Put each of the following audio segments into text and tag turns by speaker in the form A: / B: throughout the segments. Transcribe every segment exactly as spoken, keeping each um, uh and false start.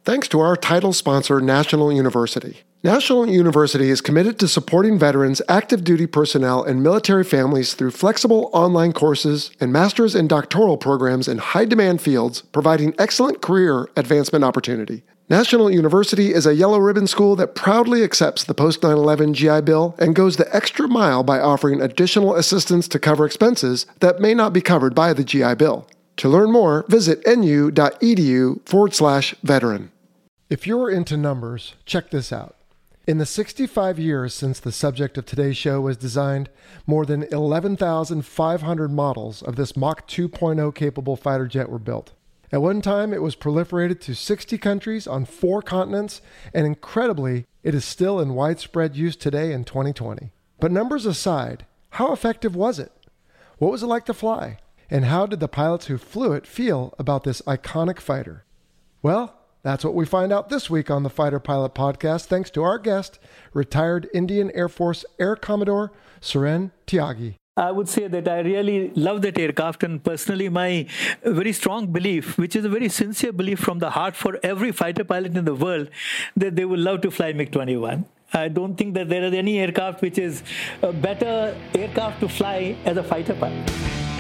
A: thanks to our title sponsor, National University. National University is committed to supporting veterans, active duty personnel, and military families through flexible online courses and master's and doctoral programs in high-demand fields, providing excellent career advancement opportunity. National University is a yellow ribbon school that proudly accepts the post nine eleven G I Bill and goes the extra mile by offering additional assistance to cover expenses that may not be covered by the G I Bill. To learn more, visit nu.edu forward slash veteran. If you're into numbers, check this out. In the sixty-five years since the subject of today's show was designed, more than eleven thousand five hundred models of this Mach two point oh capable fighter jet were built. At one time, it was proliferated to sixty countries on four continents, and incredibly, it is still in widespread use today in twenty twenty. But numbers aside, how effective was it? What was it like to fly? And how did the pilots who flew it feel about this iconic fighter? Well, that's what we find out this week on the Fighter Pilot Podcast, thanks to our guest, retired Indian Air Force Air Commodore Suren Tyagi.
B: I would say that I really love that aircraft, and personally my very strong belief, which is a very sincere belief from the heart for every fighter pilot in the world, that they would love to fly MiG twenty-one. I don't think that there is any aircraft which is a better aircraft to fly as a fighter pilot.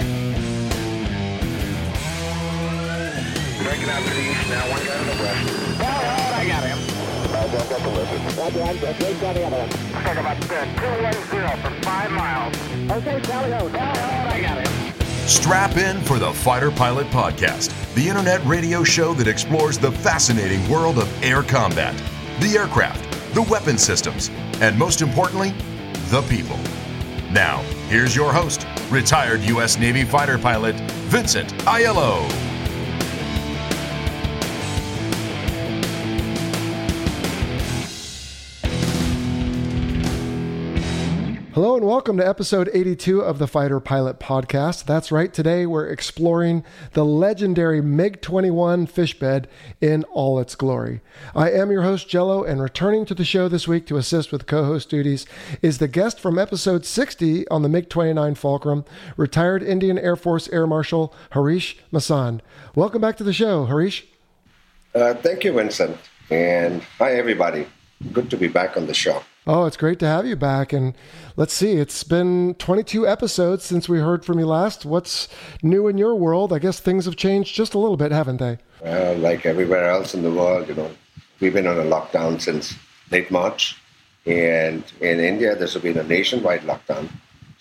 C: Breaking out to the east now, one guy on the west. Well, I got him. I got the lizard. Roger, I'm good. They've got the other one. Talk about uh, two one zero for five miles. Okay, Sally Ho. Sally Ho, I got him.
D: Strap in for the Fighter Pilot Podcast, the internet radio show that explores the fascinating world of air combat, the aircraft, the weapon systems, and most importantly, the people. Now, here's your host, retired U S Navy fighter pilot, Vincent Aiello.
A: Hello and welcome to episode eighty-two of the Fighter Pilot Podcast. That's right, today we're exploring the legendary MiG twenty-one fish bed in all its glory. I am your host, Jello, and returning to the show this week to assist with co-host duties is the guest from episode sixty on the MiG twenty-nine Fulcrum, retired Indian Air Force Air Marshal Harish Masand. Welcome back to the show, Harish.
E: Uh, thank you, Vincent, and hi, everybody. Good to be back on the show.
A: Oh, it's great to have you back. And let's see, it's been twenty-two episodes since we heard from you last. What's new in your world? I guess things have changed just a little bit, haven't they?
E: Well, like everywhere else in the world, you know, we've been on a lockdown since late March. And in India, this has been a nationwide lockdown.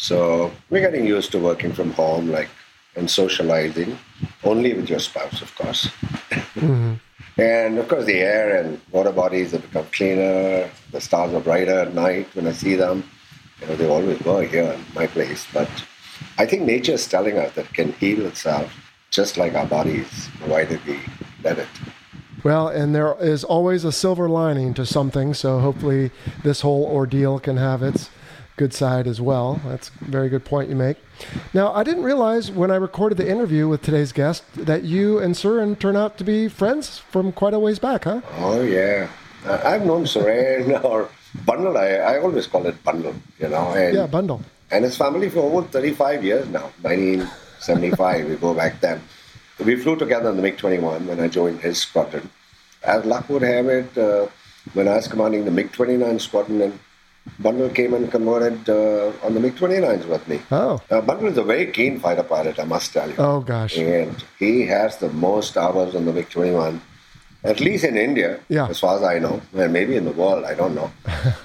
E: So we're getting used to working from home, like, and socializing, only with your spouse, of course. Mm-hmm. And, of course, the air and water bodies have become cleaner. The stars are brighter at night when I see them. You know, they always were here in my place. But I think nature is telling us that it can heal itself just like our bodies, provided we let it.
A: Well, and there is always a silver lining to something, so hopefully this whole ordeal can have its good side as well. That's a very good point you make. Now, I didn't realize when I recorded the interview with today's guest that you and Suren turn out to be friends from quite a ways back, huh?
E: Oh, yeah. I've known Suren, or Bundle. I, I always call it Bundle, you know. And,
A: yeah, Bundle.
E: And his family for over thirty-five years now, nineteen seventy-five, we go back then. We flew together on the MiG twenty-one when I joined his squadron. As luck would have it, uh, when I was commanding the MiG twenty-nine squadron, and Bundle came and converted uh, on the MiG twenty-nines with me.
A: Oh.
E: Uh, Bundle is a very keen fighter pilot, I must tell you.
A: Oh, gosh.
E: And he has the most hours on the MiG twenty-one, at least in India,
A: yeah.
E: as far as I know. And maybe in the world, I don't know.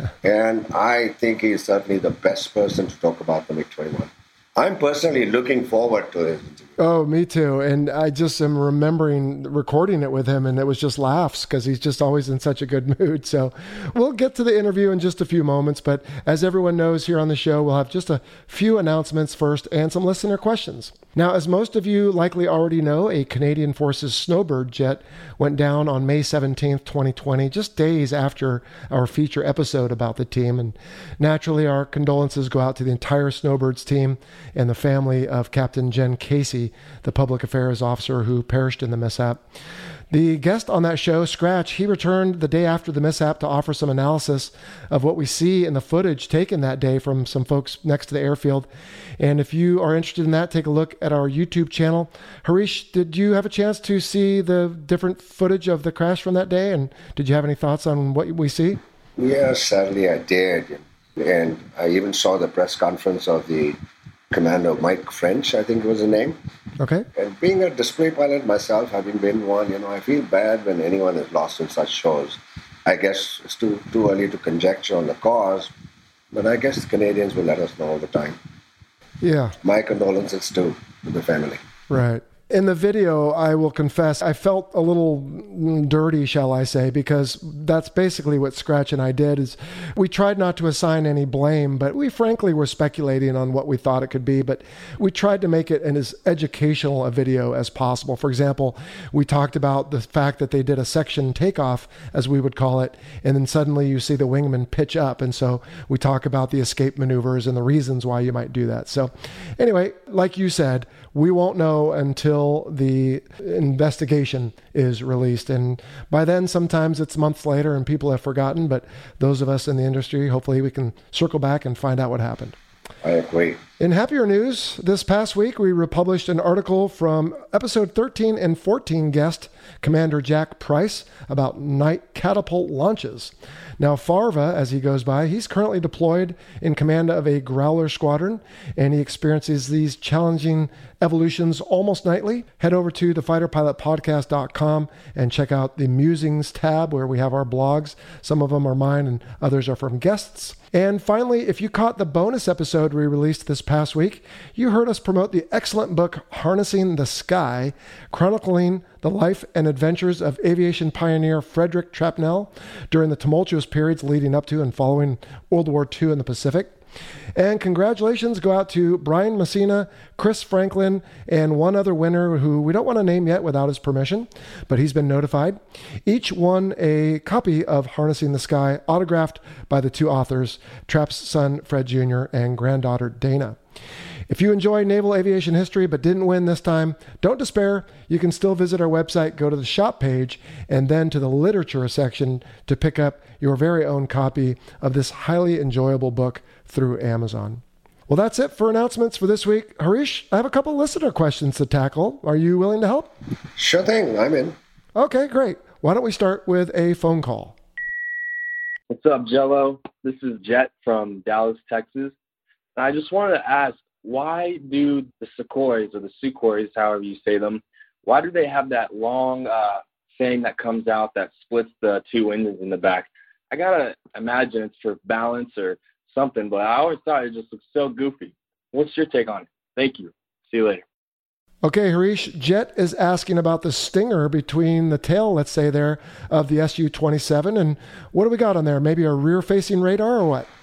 E: And I think he's certainly the best person to talk about the MiG twenty-one. I'm personally looking forward to this interview.
A: Oh, me too. And I just am remembering recording it with him, and it was just laughs because he's just always in such a good mood. So we'll get to the interview in just a few moments. But as everyone knows here on the show, we'll have just a few announcements first and some listener questions. Now, as most of you likely already know, a Canadian Forces Snowbird jet went down on May seventeenth, twenty twenty, just days after our feature episode about the team. And naturally, our condolences go out to the entire Snowbirds team and the family of Captain Jen Casey, Massey, the public affairs officer who perished in the mishap. The guest on that show, Scratch, he returned the day after the mishap to offer some analysis of what we see in the footage taken that day from some folks next to the airfield. And if you are interested in that, take a look at our YouTube channel. Harish, did you have a chance to see the different footage of the crash from that day? And did you have any thoughts on what we see?
E: Yes, sadly I did. And I even saw the press conference of the Commander Mike French, I think was the name.
A: Okay.
E: And being a display pilot myself, having been one, you know, I feel bad when anyone is lost in such shows. I guess it's too too early to conjecture on the cause, but I guess the Canadians will let us know all the time.
A: Yeah.
E: My condolences too to the family.
A: Right. In the video, I will confess, I felt a little dirty, shall I say, because that's basically what Scratch and I did. Is we tried not to assign any blame, but we frankly were speculating on what we thought it could be. But we tried to make it an as educational a video as possible. For example, we talked about the fact that they did a section takeoff, as we would call it, and then suddenly you see the wingman pitch up. And so we talk about the escape maneuvers and the reasons why you might do that. So anyway, like you said, we won't know until the investigation is released. And by then, sometimes it's months later and people have forgotten, but those of us in the industry, hopefully we can circle back and find out what happened.
E: I agree.
A: In happier news, this past week, we republished an article from episode thirteen and fourteen guest, Commander Jack Price, about night catapult launches. Now, Farva, as he goes by, he's currently deployed in command of a Growler squadron, and he experiences these challenging evolutions almost nightly. Head over to the fighter pilot podcast dot com and check out the Musings tab where we have our blogs. Some of them are mine and others are from guests. And finally, if you caught the bonus episode we released this past week, you heard us promote the excellent book Harnessing the Sky, chronicling the life and adventures of aviation pioneer Frederick Trapnell during the tumultuous periods leading up to and following World War Two in the Pacific. And congratulations go out to Brian Messina, Chris Franklin, and one other winner who we don't want to name yet without his permission, but he's been notified. Each won a copy of Harnessing the Sky, autographed by the two authors, Trap's son, Fred Junior, and granddaughter, Dana. If you enjoy naval aviation history but didn't win this time, don't despair. You can still visit our website, go to the shop page, and then to the literature section to pick up your very own copy of this highly enjoyable book through Amazon. Well, that's it for announcements for this week. Harish, I have a couple listener questions to tackle. Are you willing to help?
E: Sure thing. I'm in.
A: Okay, great. Why don't we start with a phone call?
F: What's up, Jello? This is Jet from Dallas, Texas. And I just wanted to ask, why do the Sukhois, or the Sukhois, however you say them, why do they have that long uh, thing that comes out that splits the two engines in the back? I got to imagine it's for balance or something, but I always thought it just looks so goofy. What's your take on it? Thank you. See you later.
A: Okay, Harish, Jet is asking about the stinger between the tail, let's say there, of the S U twenty-seven. And what do we got on there? Maybe a rear-facing radar or what?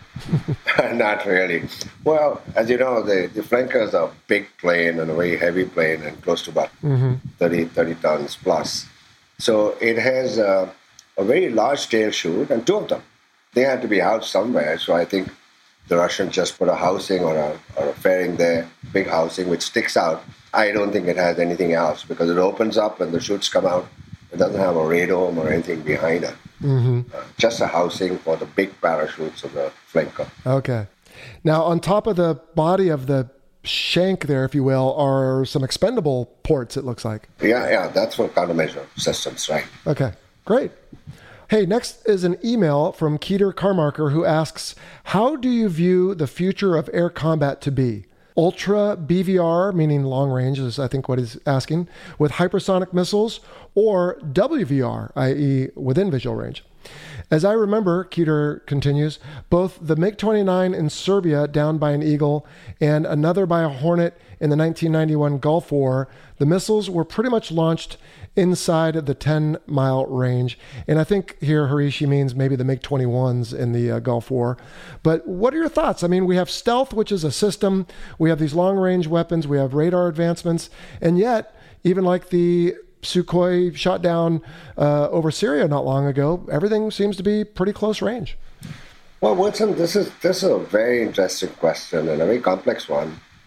E: Not really. Well, as you know, the, the Flanker is a big plane and a very heavy plane and close to about mm-hmm. thirty, thirty tons plus. So it has a, a very large tail chute and two of them. They had to be housed somewhere. So I think the Russians just put a housing or a, or a fairing there, big housing, which sticks out. I don't think it has anything else because it opens up and the chutes come out. It doesn't have a radome or anything behind it. Mm-hmm. Uh, just a housing for the big parachutes of the Flanker.
A: Okay. Now, on top of the body of the shank there, if you will, are some expendable ports, it looks like.
E: Yeah, yeah, that's for countermeasure systems, right?
A: Okay, great. Hey, next is an email from Keeter Carmarker who asks, how do you view the future of air combat to be? Ultra B V R, meaning long range is I think what he's asking, with hypersonic missiles, or W V R, that is within visual range. As I remember, Keeter continues, both the MiG twenty-nine in Serbia downed by an Eagle and another by a Hornet in the nineteen ninety-one Gulf War, the missiles were pretty much launched inside the ten-mile range. And I think here Harish means maybe the MiG twenty-ones in the uh, Gulf War. But what are your thoughts? I mean, we have stealth, which is a system. We have these long-range weapons. We have radar advancements. And yet, even like the Sukhoi shot down uh, over Syria not long ago, everything seems to be pretty close range.
E: Well, Wilson, this is this is a very interesting question and a very complex one.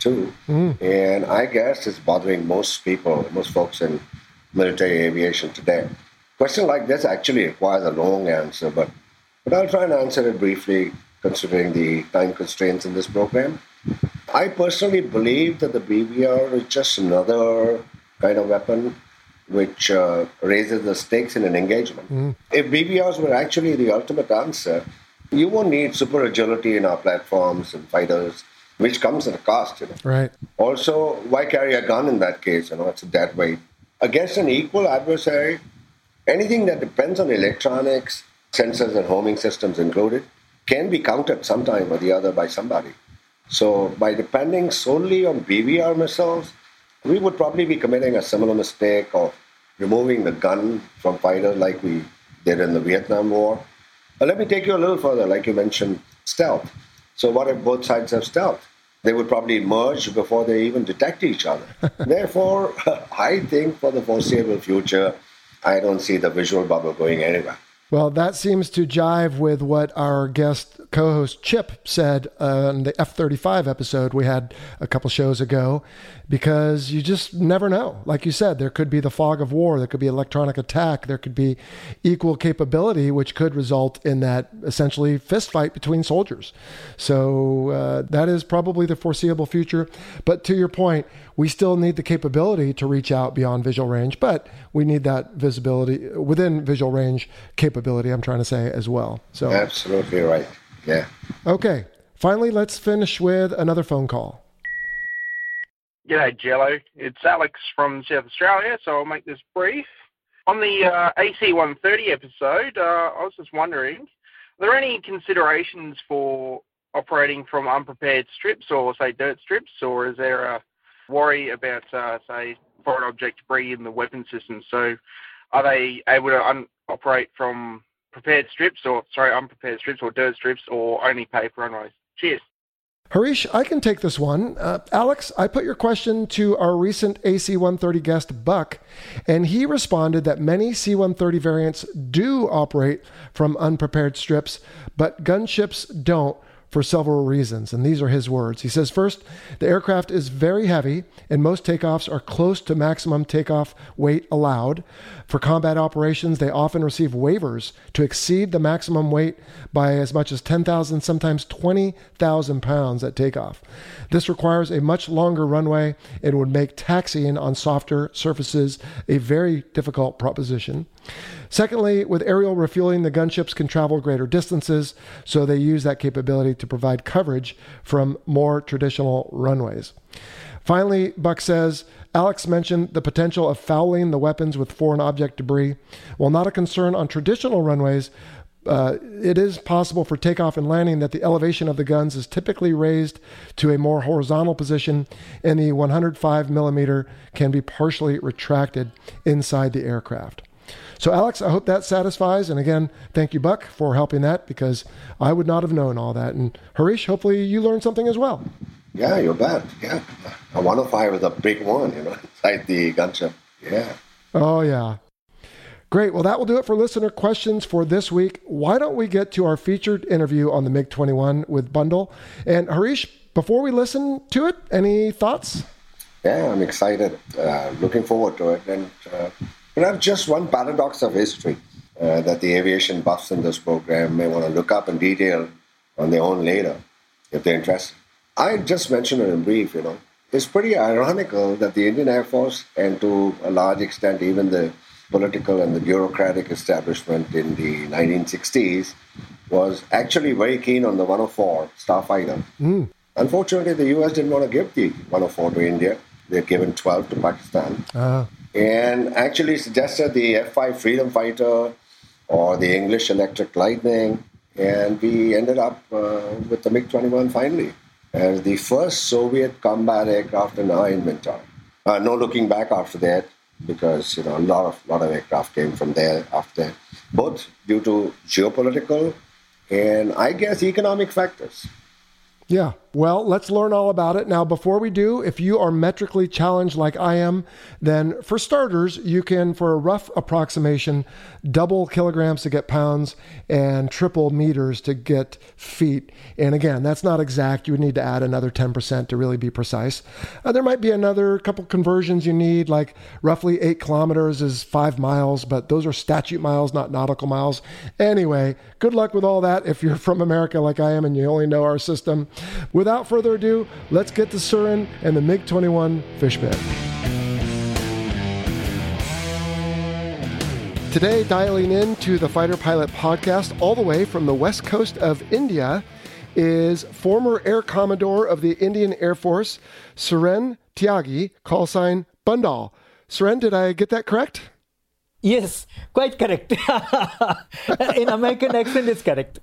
E: too. Mm. And I guess it's bothering most people, most folks in military aviation today. A question like this actually requires a long answer, but, but I'll try and answer it briefly, considering the time constraints in this program. I personally believe that the B V R is just another kind of weapon which uh, raises the stakes in an engagement. Mm. If B V Rs were actually the ultimate answer, you won't need super agility in our platforms and fighters, which comes at a cost. You know?
A: Right.
E: Also, why carry a gun in that case? You know, it's a dead weight. Against an equal adversary, anything that depends on electronics, sensors and homing systems included, can be countered sometime or the other by somebody. So by depending solely on B V R missiles, we would probably be committing a similar mistake of removing the gun from fighters like we did in the Vietnam War. But let me take you a little further, like you mentioned, stealth. So what if both sides have stealth? They would probably merge before they even detect each other. Therefore, I think for the foreseeable future, I don't see the visual bubble going anywhere.
A: Well, that seems to jive with what our guest co-host Chip said on the F thirty-five episode we had a couple shows ago, because you just never know. Like you said, there could be the fog of war, there could be electronic attack, there could be equal capability, which could result in that essentially fist fight between soldiers. So uh, that is probably the foreseeable future. But to your point, we still need the capability to reach out beyond visual range, but we need that visibility within visual range capability, I'm trying to say, as well. So
E: absolutely right. Yeah.
A: Okay. Finally, let's finish with another phone call.
G: G'day, Jello. It's Alex from South Australia, so I'll make this brief. On the uh, A C one thirty episode, uh, I was just wondering, are there any considerations for operating from unprepared strips or, say, dirt strips, or is there a worry about, uh, say, foreign object debris in the weapon system? So are they able to un- operate from prepared strips or, sorry, unprepared strips or dirt strips, or only paper runways? Cheers.
A: Harish, I can take this one. Uh, Alex, I put your question to our recent A C one thirty guest, Buck, and he responded that many C one thirty variants do operate from unprepared strips, but gunships don't, for several reasons, and these are his words. He says, first, the aircraft is very heavy, and most takeoffs are close to maximum takeoff weight allowed. For combat operations, they often receive waivers to exceed the maximum weight by as much as ten thousand, sometimes twenty thousand pounds at takeoff. This requires a much longer runway and would make taxiing on softer surfaces a very difficult proposition. Secondly, with aerial refueling, the gunships can travel greater distances, so they use that capability to provide coverage from more traditional runways. Finally, Buck says, Alex mentioned the potential of fouling the weapons with foreign object debris. While not a concern on traditional runways, uh, it is possible for takeoff and landing that the elevation of the guns is typically raised to a more horizontal position, and the one hundred five millimeter can be partially retracted inside the aircraft. So, Alex, I hope that satisfies. And again, thank you, Buck, for helping that, because I would not have known all that. And Harish, hopefully you learned something as well.
E: Yeah, you bet. Yeah. A one oh five is a big one, you know, inside the gunship. Yeah.
A: Oh, yeah. Great. Well, that will do it for listener questions for this week. Why don't we get to our featured interview on the MiG twenty-one with Bundle? And Harish, before we listen to it, any thoughts?
E: Yeah, I'm excited. Uh, looking forward to it. And uh, perhaps just one paradox of history uh, that the aviation buffs in this program may want to look up in detail on their own later, if they're interested. I just mentioned it in brief, you know. It's pretty ironical that the Indian Air Force, and to a large extent even the political and the bureaucratic establishment in the nineteen sixties, was actually very keen on the one oh four Starfighter. Mm. Unfortunately, the U S didn't want to give the one oh four to India. They'd given twelve to Pakistan. Uh-huh. And actually suggested the F five Freedom Fighter or the English Electric Lightning. And we ended up uh, with the MiG twenty-one finally as the first Soviet combat aircraft in our inventory. Uh, no looking back after that, because you know a lot of lot of aircraft came from there after that, both due to geopolitical and I guess economic factors.
A: Yeah, Well, let's learn all about it. Now, before we do, if you are metrically challenged like I am, then for starters, you can, for a rough approximation, double kilograms to get pounds and triple meters to get feet. And again, that's not exact. You would need to add another ten percent to really be precise. Uh, there might be another couple conversions you need, like roughly eight kilometers is five miles, but those are statute miles, not nautical miles. Anyway, good luck with all that if you're from America like I am and you only know our system. Without further ado, let's get to Surin and the MiG twenty-one fish bed. Today, dialing in to the Fighter Pilot podcast all the way from the west coast of India is former Air Commodore of the Indian Air Force, Suren Tyagi, call sign Bundal. Suren, did I get that correct?
B: Yes, quite correct. In American accent, it's correct.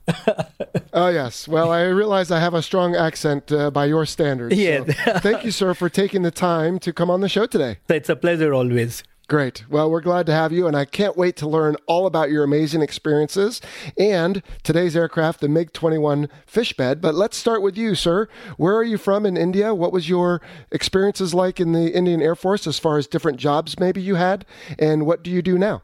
A: Oh, yes. Well, I realize I have a strong accent uh, by your standards.
B: Yes.
A: So thank you, sir, for taking the time to come on the show today.
B: It's a pleasure always.
A: Great. Well, we're glad to have you, and I can't wait to learn all about your amazing experiences and today's aircraft, the MiG twenty-one fish bed. But let's start with you, sir. Where are you from in India? What was your experiences like in the Indian Air Force as far as different jobs maybe you had? And what do you do now?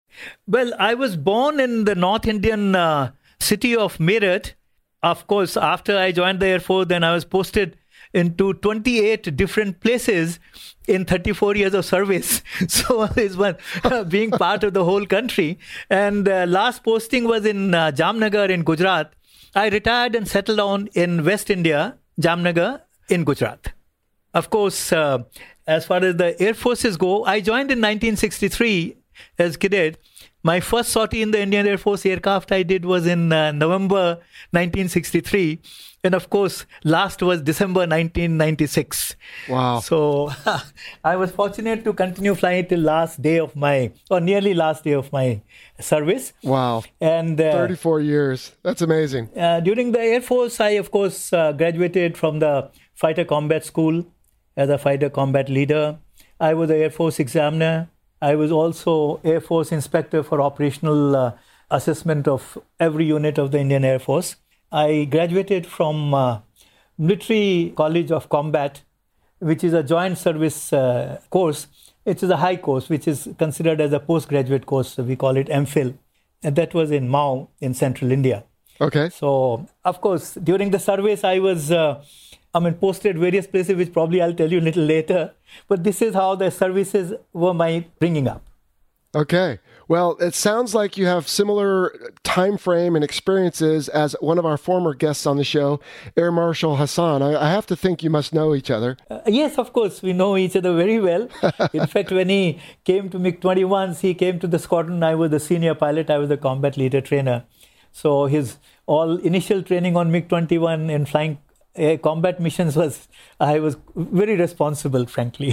B: Well, I was born in the North Indian uh, city of Meerut. Of course, after I joined the Air Force, then I was posted into twenty-eight different places in thirty-four years of service. So it's one uh, being part of the whole country. And uh, last posting was in uh, Jamnagar in Gujarat. I retired and settled down in West India, Jamnagar in Gujarat. Of course, uh, as far as the Air Forces go, I joined in nineteen sixty-three as cadet. My first sortie in the Indian Air Force aircraft I did was in uh, November nineteen sixty-three. And of course, last was December nineteen ninety-six.
A: Wow.
B: So I was fortunate to continue flying till last day of my, or nearly last day of my service.
A: Wow.
B: And uh,
A: thirty-four years. That's amazing.
B: Uh, during the Air Force, I, of course, uh, graduated from the Fighter Combat School as a fighter combat leader. I was an Air Force examiner. I was also Air Force inspector for operational uh, assessment of every unit of the Indian Air Force. I graduated from uh, Military College of Combat, which is a joint service uh, course. It is a high course, which is considered as a postgraduate course. So we call it M Phil. And that was in Mao in central India.
A: Okay.
B: So, of course, during the service, I was, uh, I mean, posted various places, which probably I'll tell you a little later. But this is how the services were my bringing up.
A: Okay. Well, it sounds like you have similar time frame and experiences as one of our former guests on the show, Air Marshal Hassan. I, I have to think you must know each other.
B: Uh, yes, of course. We know each other very well. In fact, when he came to MiG twenty-ones, he came to the squadron. I was the senior pilot. I was the combat leader trainer. So his all initial training on MiG twenty-one and flying uh, combat missions was, I was very responsible, frankly.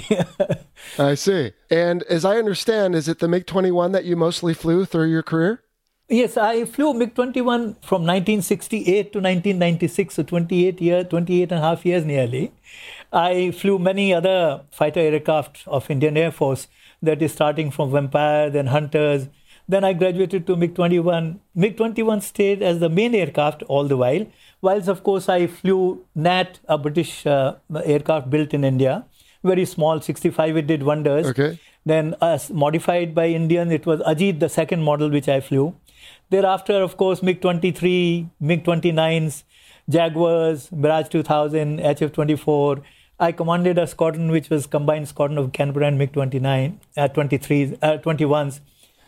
A: I see. And as I understand, is it the MiG twenty-one that you mostly flew through your career?
B: Yes, I flew MiG twenty-one from nineteen sixty-eight to nineteen ninety-six, so twenty-eight years, twenty-eight and a half years nearly. I flew many other fighter aircraft of Indian Air Force, that is starting from Vampire, then Hunters. Then I graduated to MiG twenty-one. MiG twenty-one stayed as the main aircraft all the while, whilst of course I flew N A T, a British uh, aircraft built in India. Very small, sixty-five, it did wonders.
A: Okay.
B: Then uh, modified by Indian, it was Ajit, the second model which I flew. Thereafter, of course, MiG twenty-three, MiG twenty-nines, Jaguars, Mirage two thousand, H F twenty-four. I commanded a squadron which was combined squadron of Canberra and MiG twenty-nine, uh, twenty-threes, uh, twenty-ones.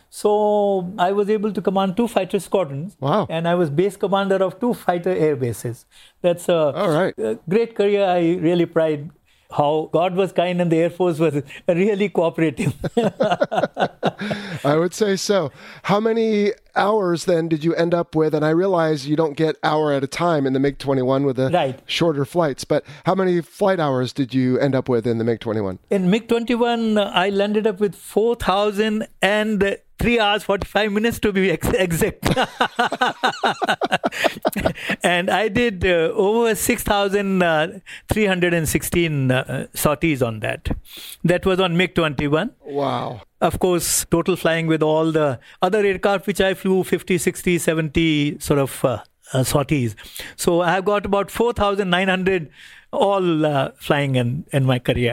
B: So I was able to command two fighter squadrons.
A: Wow.
B: And I was base commander of two fighter air bases. That's a,
A: All right.
B: a great career. I really pride how God was kind and the Air Force was really cooperative.
A: I would say so. How many hours then did you end up with? And I realize you don't get hour at a time in the MiG twenty-one with the
B: right.
A: shorter flights, but how many flight hours did you end up with in the MiG twenty-one?
B: In MiG twenty-one, I landed up with four thousand and three hours, forty-five minutes to be ex- exact. And I did uh, over six thousand three hundred sixteen uh, sorties on that. That was on MiG twenty-one.
A: Wow.
B: Of course, total flying with all the other aircraft which I flew, fifty, sixty, seventy sort of uh, uh, sorties. So I have got about four thousand nine hundred all uh, flying in, in my career.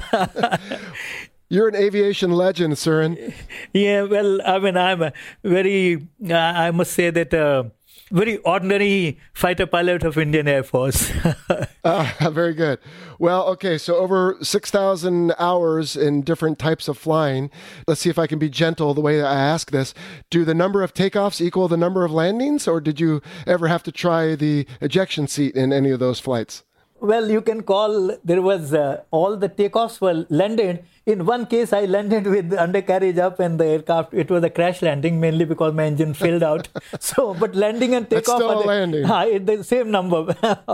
A: You're an aviation legend, Suren.
B: Yeah, well, I mean, I'm a very, uh, I must say that uh, very ordinary fighter pilot of Indian Air Force.
A: uh, very good. Well, okay, so over six thousand hours in different types of flying. Let's see if I can be gentle the way I ask this. Do the number of takeoffs equal the number of landings, or did you ever have to try the ejection seat in any of those flights?
B: Well, you can call, there was uh, all the takeoffs were landed. In one case, I landed with undercarriage up and the aircraft, it was a crash landing mainly because my engine failed out. So, but landing and takeoff
A: That's still
B: are the,
A: landing.
B: Uh, the same number.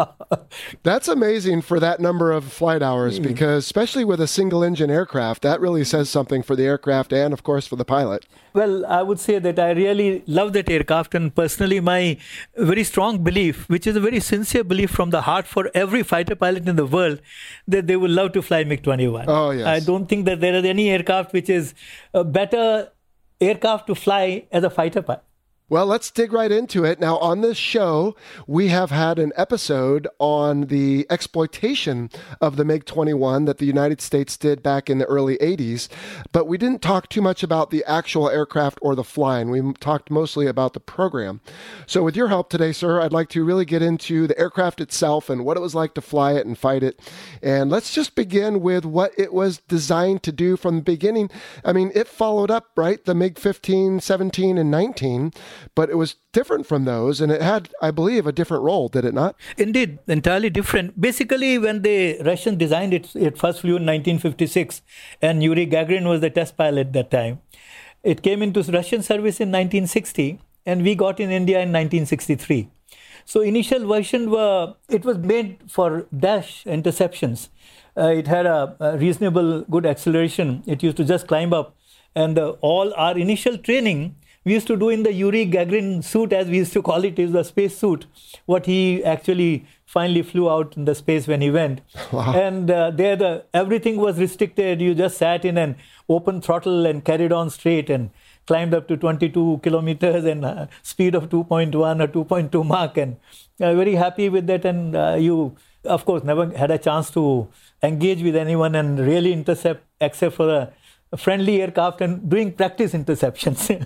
A: That's amazing for that number of flight hours mm. because especially with a single engine aircraft, that really says something for the aircraft and of course for the pilot.
B: Well, I would say that I really love that aircraft, and personally my very strong belief, which is a very sincere belief from the heart for every fighter pilot in the world, that they would love to fly MiG twenty-one.
A: Oh, yes.
B: I don't think that there is any aircraft which is a better aircraft to fly as a fighter pilot.
A: Well, let's dig right into it. Now, on this show, we have had an episode on the exploitation of the MiG twenty-one that the United States did back in the early eighties, but we didn't talk too much about the actual aircraft or the flying. We talked mostly about the program. So with your help today, sir, I'd like to really get into the aircraft itself and what it was like to fly it and fight it. And let's just begin with what it was designed to do from the beginning. I mean, it followed up, right, the MiG fifteen, seventeen, and nineteen, but it was different from those, and it had, I believe, a different role, did it not?
B: Indeed, entirely different. Basically, when the Russians designed it, it first flew in nineteen fifty-six, and Yuri Gagarin was the test pilot at that time. It came into Russian service in nineteen sixty, and we got in India in nineteen sixty-three. So initial version were, it was made for dash interceptions. Uh, it had a, a reasonable good acceleration. It used to just climb up, and uh, all our initial training we used to do in the Yuri Gagarin suit, as we used to call it, is the space suit, what he actually finally flew out in the space when he went. Wow. And uh, there the everything was restricted. You just sat in an open throttle and carried on straight and climbed up to twenty-two kilometers and uh, speed of two point one or two point two Mach. And uh, very happy with that. And uh, you, of course, never had a chance to engage with anyone and really intercept, except for the a friendly aircraft and doing practice interceptions.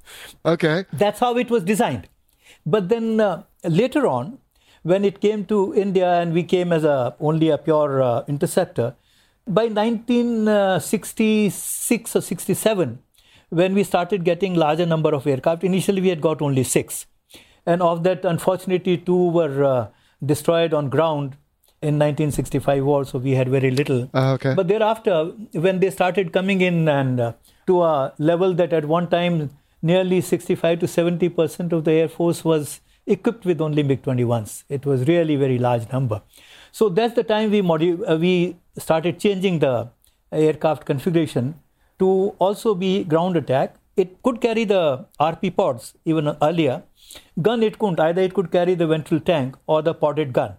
A: Okay.
B: That's how it was designed. But then uh, later on, when it came to India and we came as a only a pure uh, interceptor, by nineteen sixty-six or sixty-seven, when we started getting larger number of aircraft, initially we had got only six. And of that, unfortunately, two were uh, destroyed on ground in nineteen sixty-five war, so we had very little.
A: Uh, okay.
B: But thereafter, when they started coming in and uh, to a level that at one time nearly sixty-five to seventy percent of the Air Force was equipped with only MiG twenty-ones. It was really very large number. So that's the time we modu- uh, we started changing the aircraft configuration to also be ground attack. It could carry the R P pods even earlier. Gun it couldn't. Either it could carry the ventral tank or the podded gun.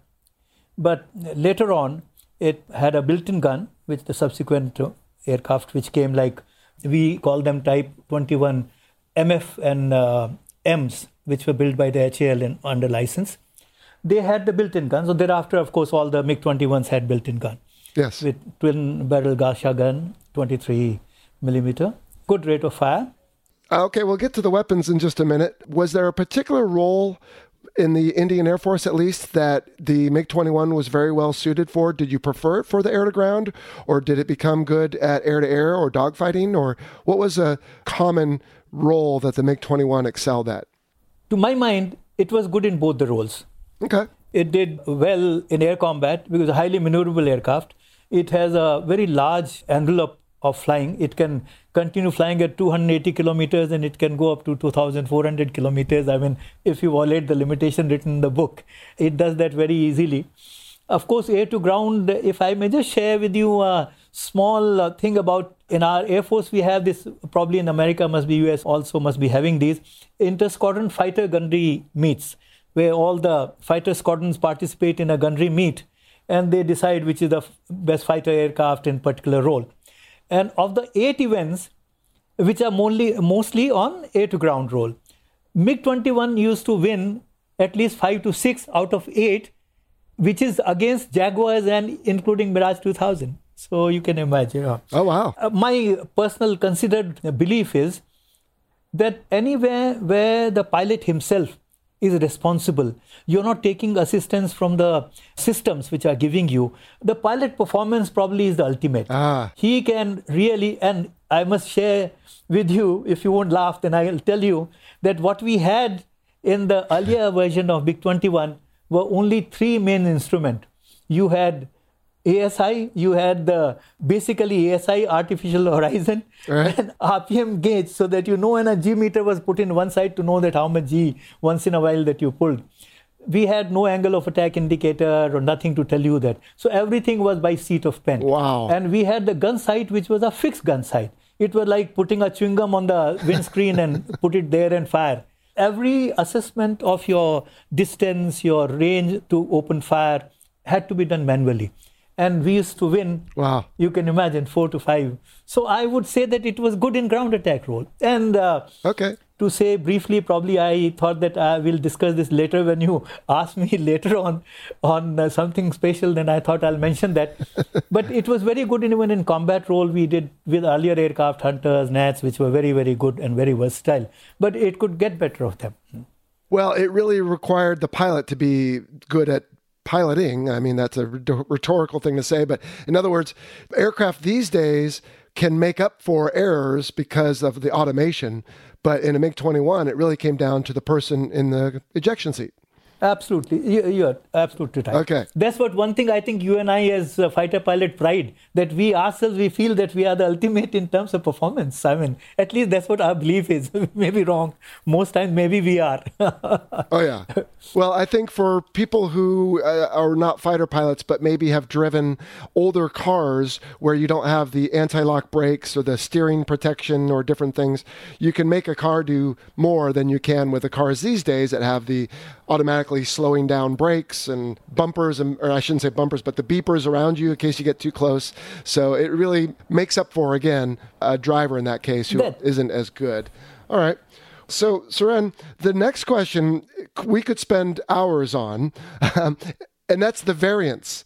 B: But later on, it had a built-in gun, which the subsequent aircraft which came, like we call them Type twenty-one M F and uh, M's, which were built by the H A L in, under license. They had the built-in gun. So thereafter, of course, all the MiG twenty-ones had built-in gun.
A: Yes.
B: With twin-barrel Gasha gun, twenty-three millimeter. Good rate of fire.
A: Okay, we'll get to the weapons in just a minute. Was there a particular role in the Indian Air Force, at least, that the MiG twenty-one was very well suited for? Did you prefer it for the air-to-ground, or did it become good at air-to-air or dogfighting, or what was a common role that the MiG twenty-one excelled at?
B: To my mind, it was good in both the roles.
A: Okay.
B: It did well in air combat because it's a highly maneuverable aircraft. It has a very large envelope of flying. It can continue flying at two hundred eighty kilometers and it can go up to two thousand four hundred kilometers. I mean, if you violate the limitation written in the book, it does that very easily. Of course, air to ground, if I may just share with you a small uh, thing about, in our Air Force, we have this, probably in America, must be U S also must be having these inter-squadron fighter gunnery meets, where all the fighter squadrons participate in a gunnery meet and they decide which is the best fighter aircraft in particular role. And of the eight events, which are mostly, mostly on air-to-ground role, MiG twenty-one used to win at least five to six out of eight, which is against Jaguars and including Mirage two thousand. So you can imagine. Uh,
A: oh, wow.
B: Uh, my personal considered belief is that anywhere where the pilot himself is responsible, you're not taking assistance from the systems which are giving you, the pilot performance probably is the ultimate.
A: Ah.
B: He can really, and I must share with you, if you won't laugh, then I'll tell you that what we had in the earlier version of MiG twenty-one were only three main instruments. You had A S I, you had the basically A S I, artificial horizon,
A: right,
B: and R P M gauge, so that you know when a G meter was put in one side to know that how much G once in a while that you pulled. We had no angle of attack indicator or nothing to tell you that. So everything was by seat of pen.
A: Wow.
B: And we had the gun sight, which was a fixed gun sight. It was like putting a chewing gum on the windscreen and put it there and fire. Every assessment of your distance, your range to open fire had to be done manually. And we used to win,
A: wow,
B: you can imagine, four to five. So I would say that it was good in ground attack role. And uh,
A: okay.
B: to say briefly, probably I thought that I will discuss this later when you ask me later on on uh, something special, then I thought I'll mention that. But it was very good even in combat role. We did with earlier aircraft, Hunters, Nats, which were very, very good and very versatile. But it could get better of them.
A: Well, it really required the pilot to be good at piloting. I mean, that's a rhetorical thing to say, but in other words, aircraft these days can make up for errors because of the automation, but in a MiG twenty-one, it really came down to the person in the ejection seat.
B: Absolutely. You, you're absolutely right.
A: Okay.
B: That's what one thing I think you and I as a fighter pilot pride, that we ourselves, we feel that we are the ultimate in terms of performance. I mean, at least that's what our belief is. Maybe wrong. Most times, maybe we are.
A: Oh, yeah. Well, I think for people who uh, are not fighter pilots, but maybe have driven older cars where you don't have the anti-lock brakes or the steering protection or different things, you can make a car do more than you can with the cars these days that have the automatically slowing down brakes and bumpers, and, or I shouldn't say bumpers, but the beepers around you in case you get too close. So it really makes up for, again, a driver in that case who
B: That.
A: isn't as good. All right. So, Suren, the next question we could spend hours on, um, and that's the variants.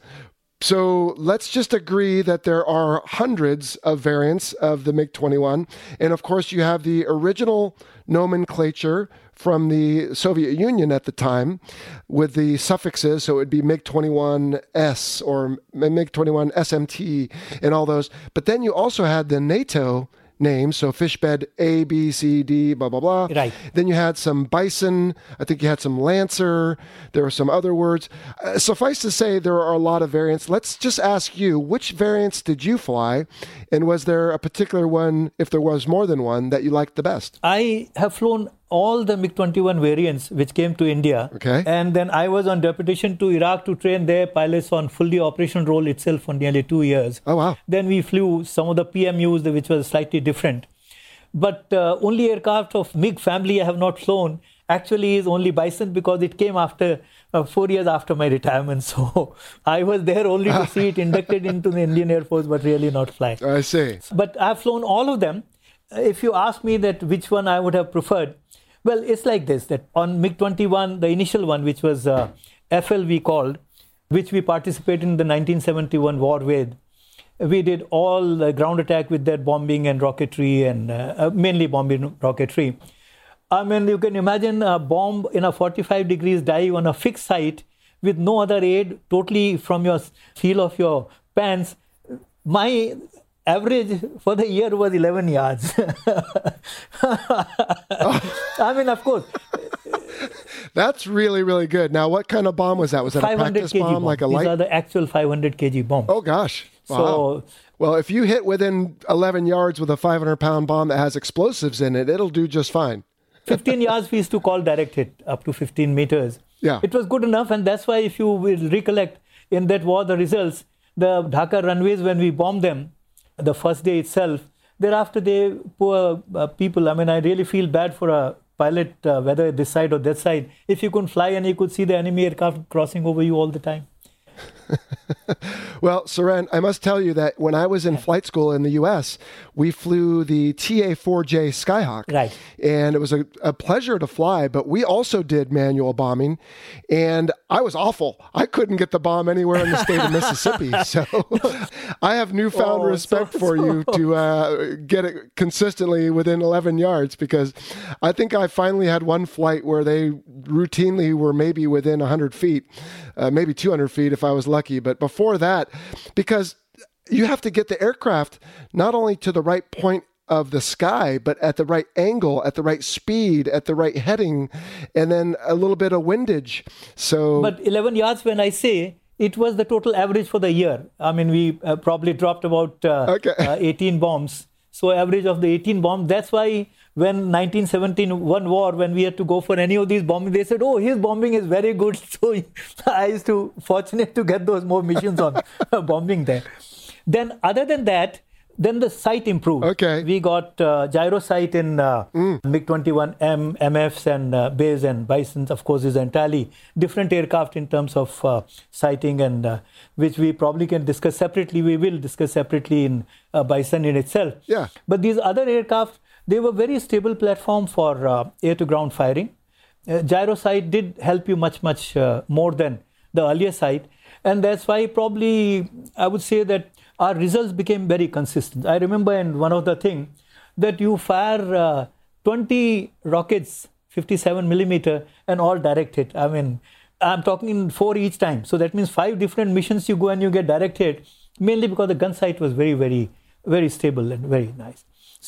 A: So let's just agree that there are hundreds of variants of the MiG twenty-one. And of course, you have the original nomenclature from the Soviet Union at the time with the suffixes. So it would be MiG twenty-one S or MiG twenty-one S M T and all those. But then you also had the NATO names, so Fishbed A, B, C, D, blah, blah, blah.
B: Right.
A: Then you had some Bison. I think you had some Lancer. There were some other words. Uh, suffice to say, there are a lot of variants. Let's just ask you, which variants did you fly? And was there a particular one, if there was more than one, that you liked the best?
B: I have flown all the MiG twenty-one variants which came to India.
A: Okay.
B: And then I was on deputation to Iraq to train their pilots on fully operational role itself for nearly two years.
A: Oh, wow.
B: Then we flew some of the P M Us, which was slightly different. But uh, only aircraft of MiG family I have not flown actually is only Bison, because it came after uh, four years after my retirement. So I was there only to see it inducted into the Indian Air Force, but really not fly.
A: I see.
B: But I've flown all of them. If you ask me that which one I would have preferred, well, it's like this, that on MiG twenty-one, the initial one, which was uh, F L we called, which we participated in the nineteen seventy-one war with, we did all the ground attack with that bombing and rocketry, and uh, mainly bombing rocketry. I mean, you can imagine a bomb in a forty-five degrees dive on a fixed site with no other aid, totally from your feel of your pants. My average for the year was eleven yards. I mean, of course.
A: That's really, really good. Now, what kind of bomb was that? Was that a practice bomb,
B: bomb,
A: like a
B: These
A: light?
B: are the actual five hundred kilogram bomb.
A: Oh, gosh. Wow.
B: So,
A: well, if you hit within eleven yards with a five hundred pound bomb that has explosives in it, it'll do just fine.
B: fifteen yards we used to call direct hit, up to fifteen meters.
A: Yeah.
B: It was good enough, and that's why if you will recollect, in that war, the results, the Dhaka runways, when we bombed them, the first day itself, thereafter they, poor uh, people, I mean, I really feel bad for a pilot, uh, whether this side or that side, if you couldn't fly and you could see the enemy aircraft crossing over you all the time.
A: Well, Suren, I must tell you that when I was in flight school in the U S, we flew the T A four J Skyhawk.
B: Right.
A: And it was a, a pleasure to fly, but we also did manual bombing. And I was awful. I couldn't get the bomb anywhere in the state of Mississippi. So I have newfound
B: Oh,
A: respect
B: so-
A: for
B: so-
A: you to uh, get it consistently within eleven yards, because I think I finally had one flight where they routinely were maybe within one hundred feet, uh, maybe two hundred feet if I was lucky. But before that, because you have to get the aircraft not only to the right point of the sky, but at the right angle, at the right speed, at the right heading, and then a little bit of windage. So,
B: But eleven yards, when I say, it was the total average for the year. I mean, we uh, probably dropped about uh,
A: Okay.
B: uh, eighteen bombs. So average of the eighteen bombs. That's why when nineteen seventy-one war, when we had to go for any of these bombing, they said, oh, his bombing is very good. So I used to, fortunate to get those more missions on bombing there. Then other than that, then the sight improved.
A: Okay.
B: We got uh, gyro sight in uh,
A: Mm.
B: MiG twenty-one M, M Fs and uh, Bays and Bisons, of course, is entirely different aircraft in terms of uh, sighting, and uh, which we probably can discuss separately. We will discuss separately in uh, Bison in itself.
A: Yeah.
B: But these other aircraft, they were very stable platform for uh, air-to-ground firing. Uh, gyro sight did help you much, much uh, more than the earlier sight. And that's why probably I would say that our results became very consistent. I remember in one of the things that you fire uh, twenty rockets, fifty-seven millimeter, and all direct hit. I mean, I'm talking in four each time. So that means five different missions you go and you get direct hit, mainly because the gun sight was very, very, very stable and very nice.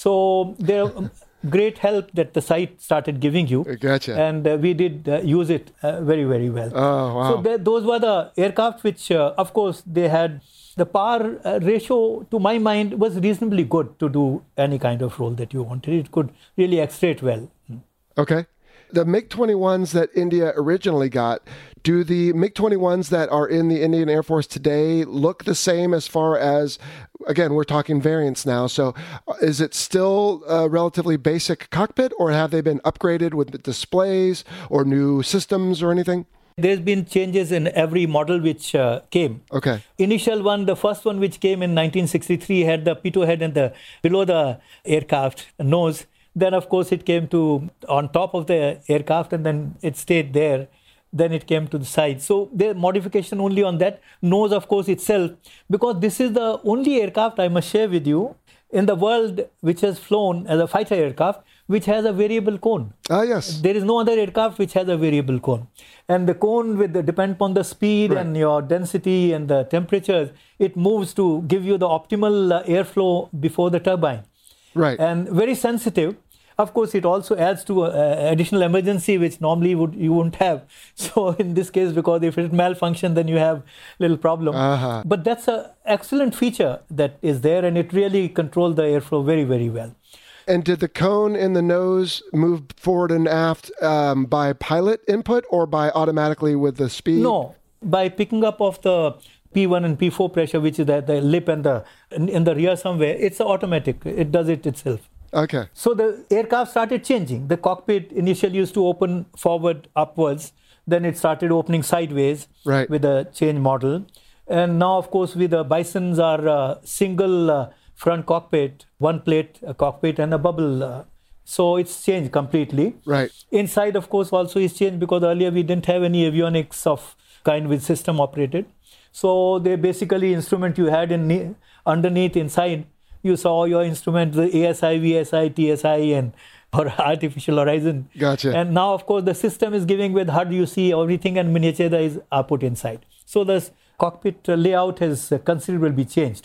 B: So there are great help that the sight started giving you.
A: Gotcha.
B: And uh, we did uh, use it uh, very, very well.
A: Oh, wow.
B: So there, those were the aircraft which, uh, of course, they had the power uh, ratio, to my mind, was reasonably good to do any kind of role that you wanted. It could really extract well.
A: Okay. The MiG twenty-ones that India originally got, do the MiG twenty-ones that are in the Indian Air Force today look the same as far as, again, we're talking variants now, so is it still a relatively basic cockpit, or have they been upgraded with displays or new systems or anything?
B: There's been changes in every model which uh, came.
A: Okay.
B: Initial one, the first one which came in nineteen sixty-three had the pitot head and the below the aircraft nose. Then, of course, it came to on top of the aircraft, and then it stayed there. Then it came to the side. So the modification only on that nose, of course, itself, because this is the only aircraft, I must share with you, in the world which has flown as a fighter aircraft, which has a variable cone.
A: Ah, yes.
B: There is no other aircraft which has a variable cone. And the cone, with the, depend upon the speed
A: Right.
B: and your density and the temperatures, it moves to give you the optimal uh, airflow before the turbine.
A: Right.
B: And very sensitive. Of course, it also adds to uh, additional emergency, which normally would you wouldn't have. So in this case, because if it malfunction, then you have little problem.
A: Uh-huh.
B: But that's an excellent feature that is there, and it really controls the airflow very, very well.
A: And did the cone in the nose move forward and aft um, by pilot input or by automatically with the speed?
B: No, by picking up of the P one and P four pressure, which is at the lip and the in, in the rear somewhere, it's automatic. It does it itself.
A: Okay.
B: So the aircraft started changing. The cockpit initially used to open forward upwards. Then it started opening sideways
A: Right.
B: with the change model. And now, of course, with the Bisons are uh, single uh, front cockpit, one plate uh, cockpit and a bubble. Uh, so it's changed completely.
A: Right.
B: Inside, of course, also is changed because earlier we didn't have any avionics of kind with system operated. So they basically instrument you had in ne- underneath inside. You saw your instrument, the A S I, V S I, T S I, and or artificial horizon.
A: Gotcha.
B: And now, of course, the system is giving with H U D, you see everything, and miniature is are put inside. So the cockpit layout has considerably changed.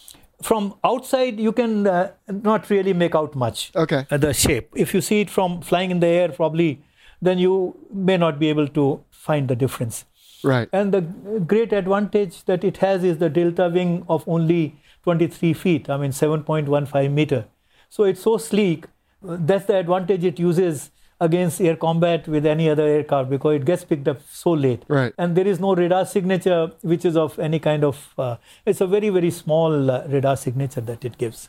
B: From outside, you can uh, not really make out much.
A: Okay.
B: uh, the shape. If you see it from flying in the air, probably, then you may not be able to find the difference.
A: Right.
B: And the great advantage that it has is the delta wing of only twenty-three feet, I mean seven point one five meter. So it's so sleek. That's the advantage it uses against air combat with any other aircraft, because it gets picked up so late.
A: Right.
B: And there is no radar signature which is of any kind of, uh, it's a very, very small uh, radar signature that it gives.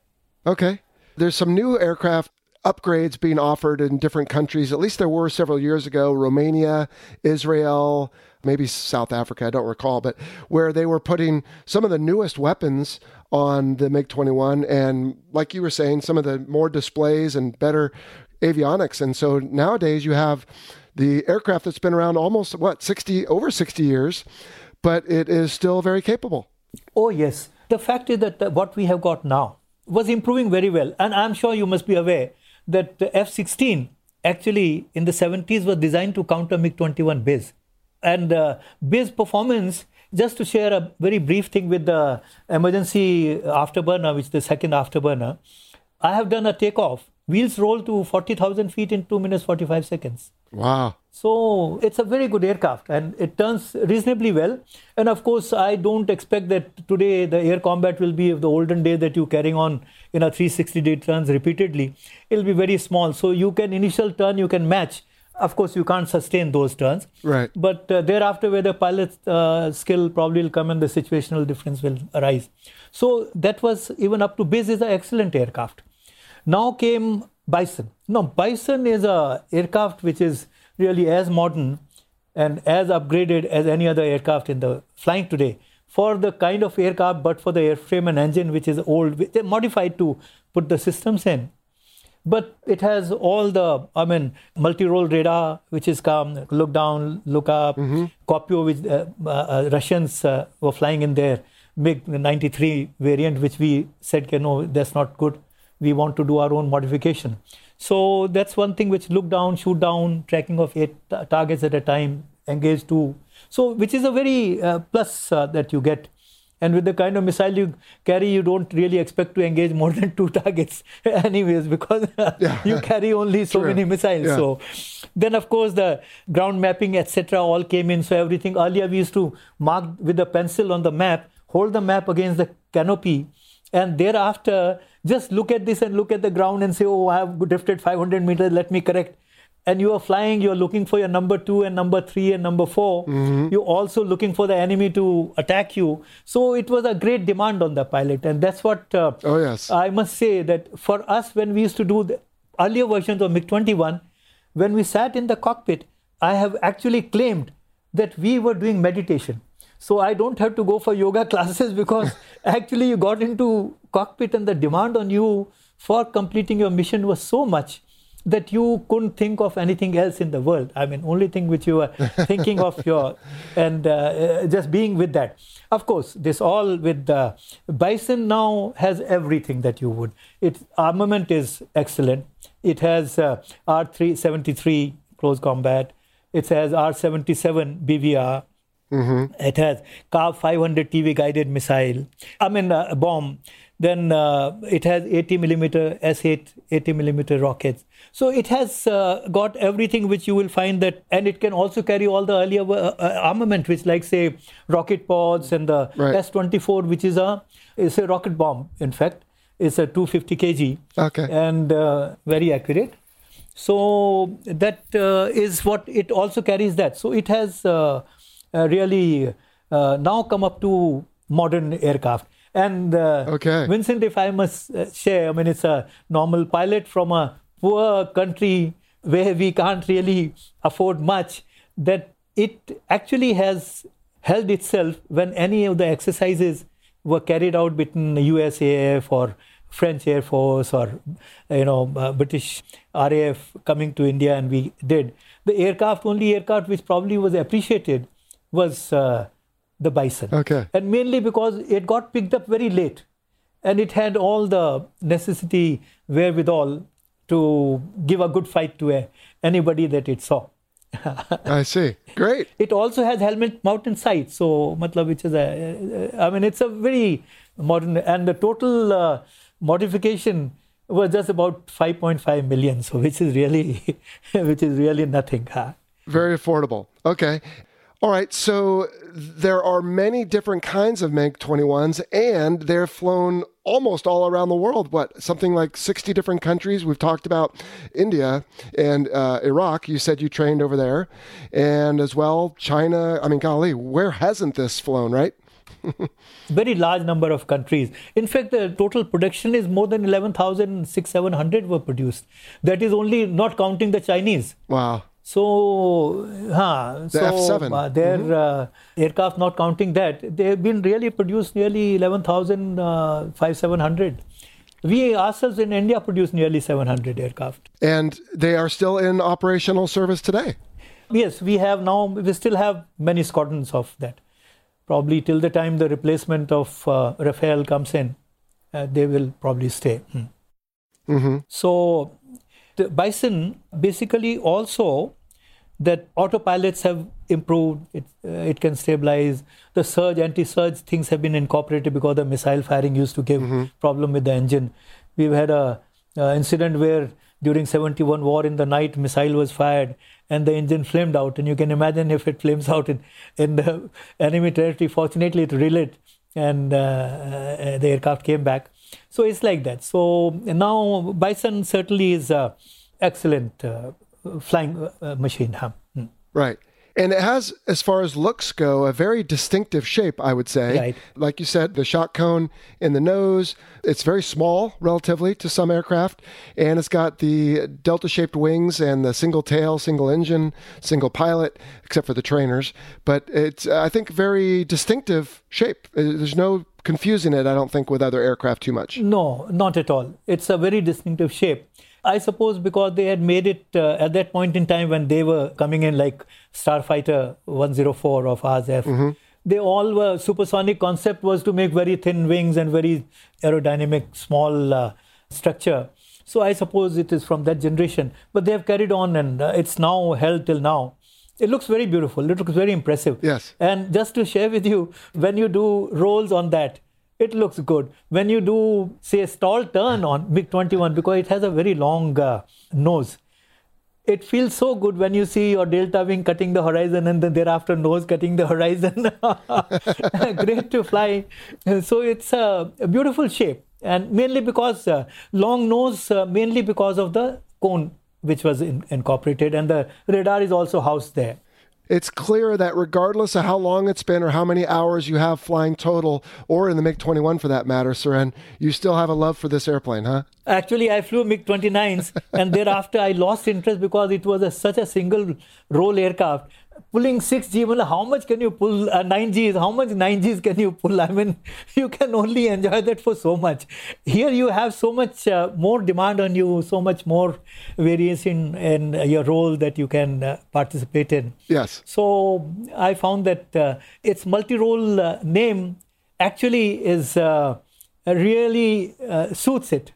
A: Okay. There's some new aircraft upgrades being offered in different countries. At least there were several years ago. Romania, Israel, maybe South Africa, I don't recall, but where they were putting some of the newest weapons on the MiG twenty-one. And like you were saying, some of the more displays and better avionics. And so nowadays you have the aircraft that's been around almost, what, sixty, over sixty years, but it is still very capable.
B: Oh, yes. The fact is that what we have got now was improving very well. And I'm sure you must be aware that the F sixteen actually in the seventies was designed to counter MiG twenty-one B I S. And uh, B I S performance, just to share a very brief thing with the emergency afterburner, which is the second afterburner, I have done a takeoff. Wheels roll to forty thousand feet in two minutes, forty-five seconds.
A: Wow.
B: So it's a very good aircraft and it turns reasonably well. And of course, I don't expect that today the air combat will be of the olden days that you're carrying on in a three sixty degree turns repeatedly. It'll be very small. So you can initial turn, you can match. Of course, you can't sustain those turns.
A: Right.
B: But uh, thereafter, where the pilot's uh, skill probably will come and the situational difference will arise. So that was even up to B I S is an excellent aircraft. Now came Bison. Now, Bison is a aircraft which is really as modern and as upgraded as any other aircraft in the flying today. For the kind of aircraft, but for the airframe and engine, which is old, they modified to put the systems in. But it has all the, I mean, multi-role radar, which is come, look down, look up, mm-hmm. Kopio, which uh, uh, Russians uh, were flying in their MiG ninety-three variant, which we said, okay, no, that's not good. We want to do our own modification. So that's one thing which look down, shoot down, tracking of eight t- targets at a time, engage two. So which is a very uh, plus uh, that you get. And with the kind of missile you carry, you don't really expect to engage more than two targets anyways, because yeah. you carry only so True. many missiles. Yeah. So then, of course, the ground mapping, et cetera, all came in. So everything earlier we used to mark with a pencil on the map, hold the map against the canopy, and thereafter just look at this and look at the ground and say, oh, I have drifted five hundred meters, let me correct. And you are flying, you're looking for your number two and number three and number four. Mm-hmm. You're also looking for the enemy to attack you. So it was a great demand on the pilot. And that's what uh,
A: oh, yes.
B: I must say that for us, when we used to do the earlier versions of MiG twenty-one, when we sat in the cockpit, I have actually claimed that we were doing meditation. So I don't have to go for yoga classes because actually you got into cockpit and the demand on you for completing your mission was so much that you couldn't think of anything else in the world. I mean, only thing which you were thinking of your, and uh, just being with that. Of course, this all with the Bison now has everything that you would. Its armament is excellent. It has uh, R three seventy-three close combat. It has R seventy-seven B V R. Mm-hmm. It has K five hundred T V guided missile. I mean, uh, bomb. Then uh, it has eighty millimeter S eight eighty millimeter rockets. So it has uh, got everything which you will find that, and it can also carry all the earlier uh, armament, which like say rocket pods and the right. S twenty-four, which is a is a rocket bomb. In fact, it's a two hundred fifty kilograms.
A: Okay.
B: And uh, very accurate. So that uh, is what it also carries. That. So it has uh, uh, really uh, now come up to modern aircraft. And uh,
A: okay.
B: Vincent, if I must uh, share, I mean, it's a normal pilot from a poor country where we can't really afford much, that it actually has held itself when any of the exercises were carried out between the U S A F or French Air Force or, you know, uh, British R A F coming to India, and we did. The aircraft, only aircraft which probably was appreciated was uh, the Bison.
A: Okay.
B: And mainly because it got picked up very late and it had all the necessity wherewithal to give a good fight to a, anybody that it saw.
A: I see. Great.
B: It also has helmet mounted sights. So, matlab, which is a, I mean, it's a very modern, and the total uh, modification was just about five point five million. So, which is really, which is really nothing. Huh?
A: Very affordable. Okay. All right, so there are many different kinds of MiG twenty-ones, and they're flown almost all around the world. What, something like sixty different countries? We've talked about India and uh, Iraq. You said you trained over there. And as well, China. I mean, golly, where hasn't this flown, right?
B: Very large number of countries. In fact, the total production is more than eleven thousand six hundred, seven hundred were produced. That is only not counting the Chinese.
A: Wow.
B: So, huh,
A: the
B: so
A: F seven.
B: Uh, their
A: mm-hmm.
B: uh, aircraft, not counting that, they have been really produced nearly eleven thousand uh, five, seven hundred. We ourselves in India produce nearly seven hundred aircraft.
A: And they are still in operational service today?
B: Yes, we have now, we still have many squadrons of that. Probably till the time the replacement of uh, Rafale comes in, uh, they will probably stay. Hmm.
A: Mm-hmm.
B: So, the Bison basically also, that autopilots have improved, it, uh, it can stabilize. The surge, anti-surge things have been incorporated because the missile firing used to give
A: mm-hmm.
B: problem with the engine. We've had a uh, incident where during seventy-one war in the night, missile was fired and the engine flamed out. And you can imagine if it flames out in, in the enemy territory. Fortunately, it relit and uh, uh, the aircraft came back. So it's like that. So now Bison certainly is an excellent uh, flying uh, machine. Huh? Mm.
A: Right. And it has, as far as looks go, a very distinctive shape, I would say.
B: Right.
A: Like you said, the shot cone in the nose, it's very small relatively to some aircraft. And it's got the delta-shaped wings and the single tail, single engine, single pilot, except for the trainers. But it's, I think, very distinctive shape. There's no confusing it, I don't think, with other aircraft too much.
B: No, not at all. It's a very distinctive shape. I suppose because they had made it uh, at that point in time when they were coming in, like Starfighter one oh four of R A S F. Mm-hmm. They all were, supersonic concept was to make very thin wings and very aerodynamic small uh, structure. So I suppose it is from that generation. But they have carried on and uh, it's now held till now. It looks very beautiful. It looks very impressive.
A: Yes.
B: And just to share with you, when you do rolls on that, it looks good. When you do, say, a stall turn on MiG twenty-one, because it has a very long uh, nose, it feels so good when you see your delta wing cutting the horizon and then thereafter nose cutting the horizon. Great to fly. So it's a, a beautiful shape. And mainly because, uh, long nose, uh, mainly because of the cone which was in, incorporated, and the radar is also housed there.
A: It's clear that regardless of how long it's been or how many hours you have flying total, or in the MiG twenty-one for that matter, Suren, you still have a love for this airplane, huh?
B: Actually, I flew MiG twenty-nines and thereafter I lost interest because it was a, such a single roll aircraft. Pulling six G, how much can you pull? Uh, nine Gs, how much nine Gs can you pull? I mean, you can only enjoy that for so much. Here you have so much uh, more demand on you, so much more variation in uh, your role that you can uh, participate in.
A: Yes.
B: So I found that uh, its multi-role uh, name actually is uh, really uh, suits it.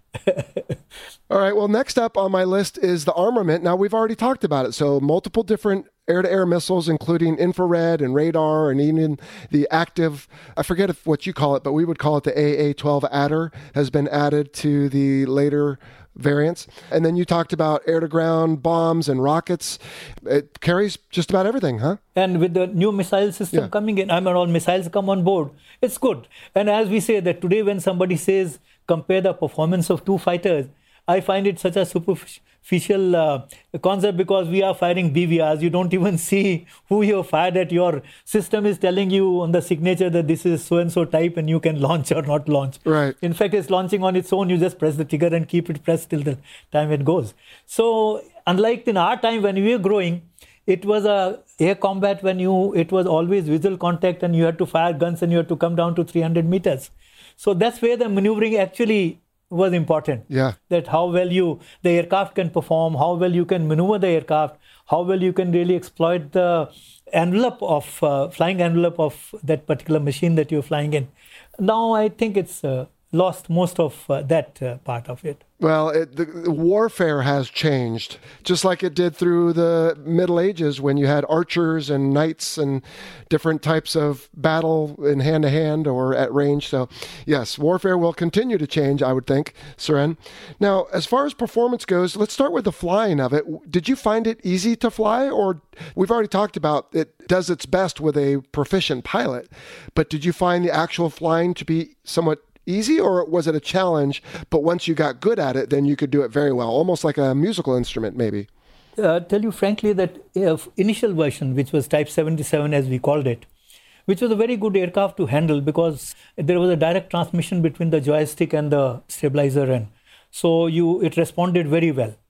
A: All right. Well, next up on my list is the armament. Now, we've already talked about it. So multiple different air-to-air missiles, including infrared and radar, and even the active, I forget if what you call it, but we would call it the A A twelve Adder, has been added to the later variants. And then you talked about air-to-ground bombs and rockets. It carries just about everything, huh?
B: And with the new missile system
A: yeah.
B: coming in, I mean, all missiles come on board. It's good. And as we say that today when somebody says, compare the performance of two fighters, I find it such a superficial uh, concept because we are firing B V Rs. You don't even see who you fired at. Your system is telling you on the signature that this is so-and-so type and you can launch or not launch.
A: Right.
B: In fact, it's launching on its own. You just press the trigger and keep it pressed till the time it goes. So unlike in our time when we were growing, it was a air combat when you, it was always visual contact and you had to fire guns and you had to come down to three hundred meters. So that's where the maneuvering actually was important.
A: Yeah.
B: That how well you, the aircraft can perform, how well you can maneuver the aircraft, how well you can really exploit the envelope of, uh, flying envelope of that particular machine that you're flying in. Now I think it's uh, lost most of uh, that uh, part of it.
A: Well, it, the, the warfare has changed, just like it did through the Middle Ages when you had archers and knights and different types of battle in hand-to-hand or at range. So, yes, warfare will continue to change, I would think, Suren. Now, as far as performance goes, let's start with the flying of it. Did you find it easy to fly? Or we've already talked about it does its best with a proficient pilot, but did you find the actual flying to be somewhat easy, or was it a challenge, but once you got good at it, then you could do it very well, almost like a musical instrument, maybe?
B: Uh, tell you frankly that uh, initial version, which was Type seventy-seven as we called it, which was a very good aircraft to handle because there was a direct transmission between the joystick and the stabilizer, and so you it responded very well.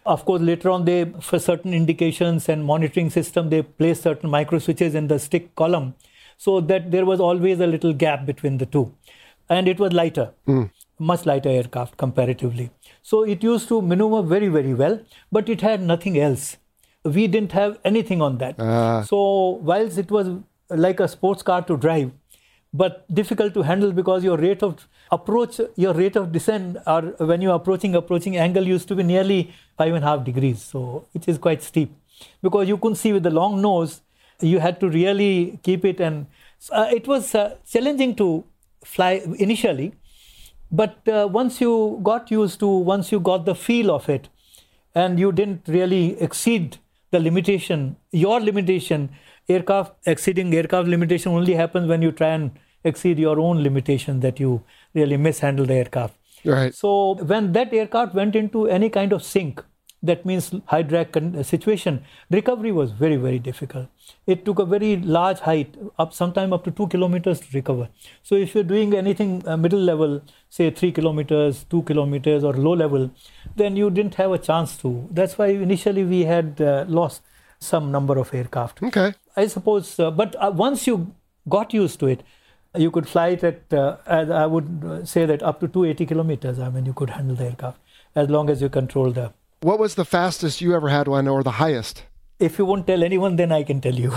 B: Of course, later on, they, for certain indications and monitoring system, they placed certain micro switches in the stick column, so that there was always a little gap between the two. And it was lighter, mm. much lighter aircraft comparatively. So it used to maneuver very, very well, but it had nothing else. We didn't have anything on that. Uh. So whilst it was like a sports car to drive, but difficult to handle because your rate of approach, your rate of descent, or when you're approaching, approaching angle used to be nearly five and a half degrees. So it is quite steep because you couldn't see with the long nose. You had to really keep it, and uh, it was uh, challenging to fly initially. But uh, once you got used to, once you got the feel of it, and you didn't really exceed the limitation, your limitation, aircraft exceeding aircraft limitation only happens when you try and exceed your own limitation, that you really mishandle the aircraft.
A: Right.
B: So when that aircraft went into any kind of sink, that means high drag situation, recovery was very, very difficult. It took a very large height, up sometime up to two kilometers to recover. So if you're doing anything uh, middle level, say three kilometers, two kilometers, or low level, then you didn't have a chance to. That's why initially we had uh, lost some number of aircraft.
A: Okay.
B: I suppose, uh, but uh, once you got used to it, you could fly it at, uh, I would say that up to two hundred eighty kilometers, I mean, you could handle the aircraft as long as you control the.
A: What was the fastest you ever had one, or the highest?
B: If you won't tell anyone, then I can tell you.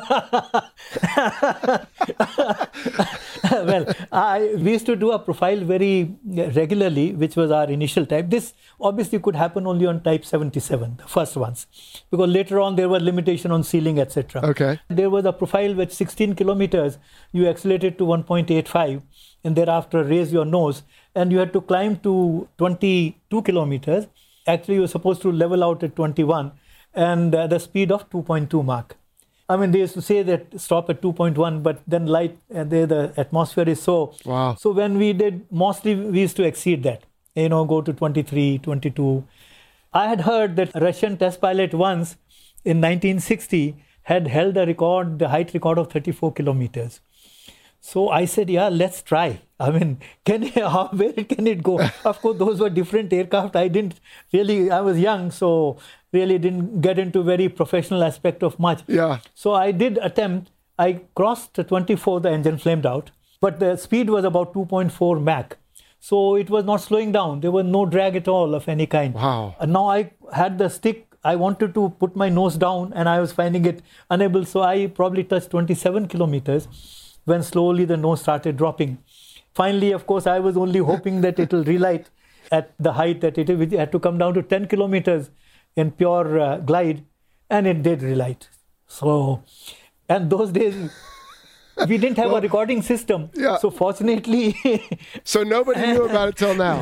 B: Well, I, we used to do a profile very regularly, which was our initial type. This obviously could happen only on type seventy-seven, the first ones, because later on there were limitation on ceiling, et cetera.
A: Okay.
B: There was a profile with sixteen kilometers. You accelerated to one point eight five, and thereafter raise your nose, and you had to climb to twenty-two kilometers. Actually, you were supposed to level out at twenty-one, and uh, the speed of two point two Mach. I mean, they used to say that stop at two point one, but then light, and uh, the atmosphere is so.
A: Wow.
B: So when we did, mostly we used to exceed that, you know, go to twenty-three, twenty-two. I had heard that a Russian test pilot once in nineteen sixty had held a record, the height record of thirty-four kilometers. So I said, yeah, let's try. I mean, can how, where can it go? Of course, those were different aircraft. I didn't really, I was young, so really didn't get into very professional aspect of much.
A: Yeah.
B: So I did attempt. I crossed twenty-four, the engine flamed out, but the speed was about two point four Mach. So it was not slowing down. There was no drag at all of any kind.
A: Wow.
B: And now I had the stick. I wanted to put my nose down, and I was finding it unable. So I probably touched twenty-seven kilometers. When slowly the nose started dropping. Finally, of course, I was only hoping that it will relight at the height that it, it had to come down to ten kilometers in pure uh, glide, and it did relight. So, and those days, we didn't have well, a recording system.
A: Yeah.
B: So fortunately.
A: So nobody knew about it till now.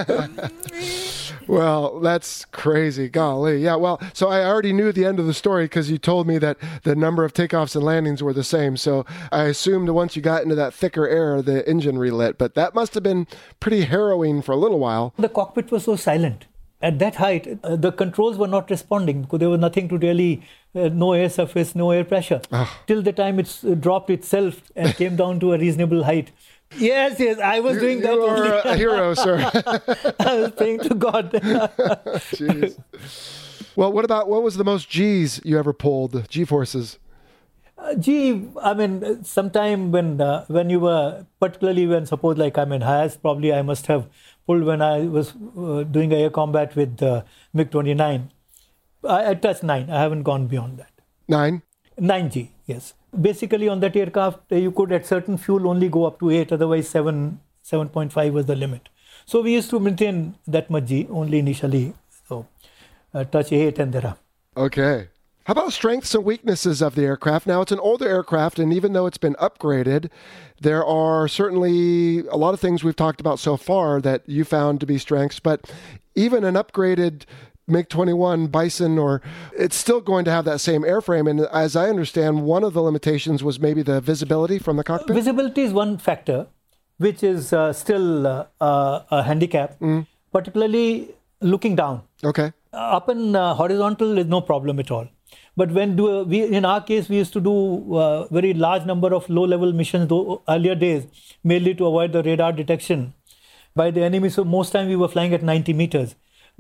A: Well, that's crazy. Golly. Yeah, well, so I already knew the end of the story because you told me that the number of takeoffs and landings were the same. So I assumed once you got into that thicker air, the engine relit. But that must have been pretty harrowing for a little while.
B: The cockpit was so silent. At that height, uh, the controls were not responding because there was nothing to really, uh, no air surface, no air pressure. Oh. Till the time it uh, dropped itself and came down to a reasonable height. Yes, yes, I was
A: you,
B: doing
A: you
B: that.
A: You are a hero, sir.
B: I was praying to God.
A: Jeez. Well, what about, what was the most G's you ever pulled, G-forces?
B: Uh, G, I mean, sometime when uh, when you were, particularly when, suppose like I'm in highest, probably I must have pulled when I was uh, doing air combat with uh, MiG twenty-nine. I, I touched nine. I haven't gone beyond that.
A: Nine?
B: Nine G, yes. Basically, on that aircraft, you could at certain fuel only go up to eight. Otherwise, seven, seven point five was the limit. So we used to maintain that much G only initially. So uh, touch eight and there are.
A: Okay. How about strengths and weaknesses of the aircraft? Now, it's an older aircraft, and even though it's been upgraded, there are certainly a lot of things we've talked about so far that you found to be strengths, but even an upgraded MiG twenty-one Bison, or it's still going to have that same airframe. And as I understand, one of the limitations was maybe the visibility from the cockpit?
B: Visibility is one factor, which is uh, still uh, uh, a handicap, mm. particularly looking down.
A: Okay.
B: Uh, up in uh, horizontal is no problem at all. But when do we, in our case, we used to do a very large number of low-level missions though, earlier days, mainly to avoid the radar detection by the enemy. So most time we were flying at ninety meters.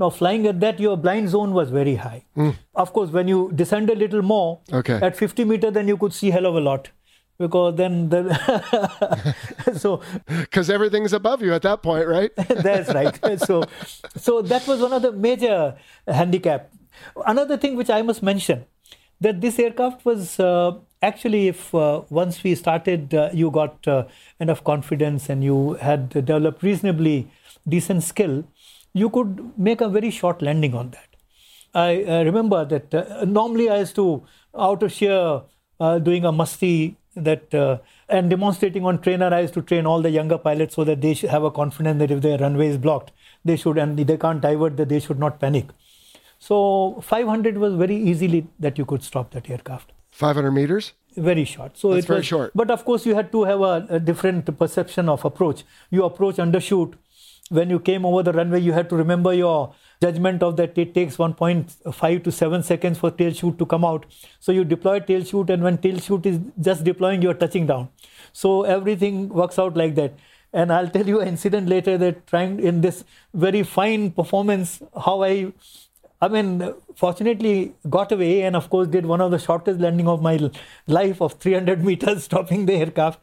B: Now, flying at that, your blind zone was very high. Mm. Of course, when you descend a little more,
A: okay.
B: at fifty meters, then you could see hell of a lot. Because then, the so
A: because everything's above you at that point, right?
B: That's right. So, so that was one of the major handicap. Another thing which I must mention, that this aircraft was uh, actually, if uh, once we started, uh, you got uh, enough confidence and you had developed reasonably decent skill, you could make a very short landing on that. I uh, remember that uh, normally I used to, out of sheer uh, doing a musty that uh, and demonstrating on trainer, I used to train all the younger pilots so that they should have a confidence that if their runway is blocked, they should, and they can't divert, that they should not panic. So five hundred was very easily that you could stop that aircraft.
A: five hundred meters?
B: Very short. So
A: That's
B: it
A: very
B: was,
A: short.
B: But of course, you had to have a, a different perception of approach. You approach undershoot. When you came over the runway, you had to remember your judgment of that it takes one point five to seven seconds for tail shoot to come out. So you deploy tail shoot, and when tail shoot is just deploying, you're touching down. So everything works out like that. And I'll tell you an incident later that trying in this very fine performance, how I, I mean, fortunately got away and of course did one of the shortest landing of my life of three hundred meters, stopping the aircraft.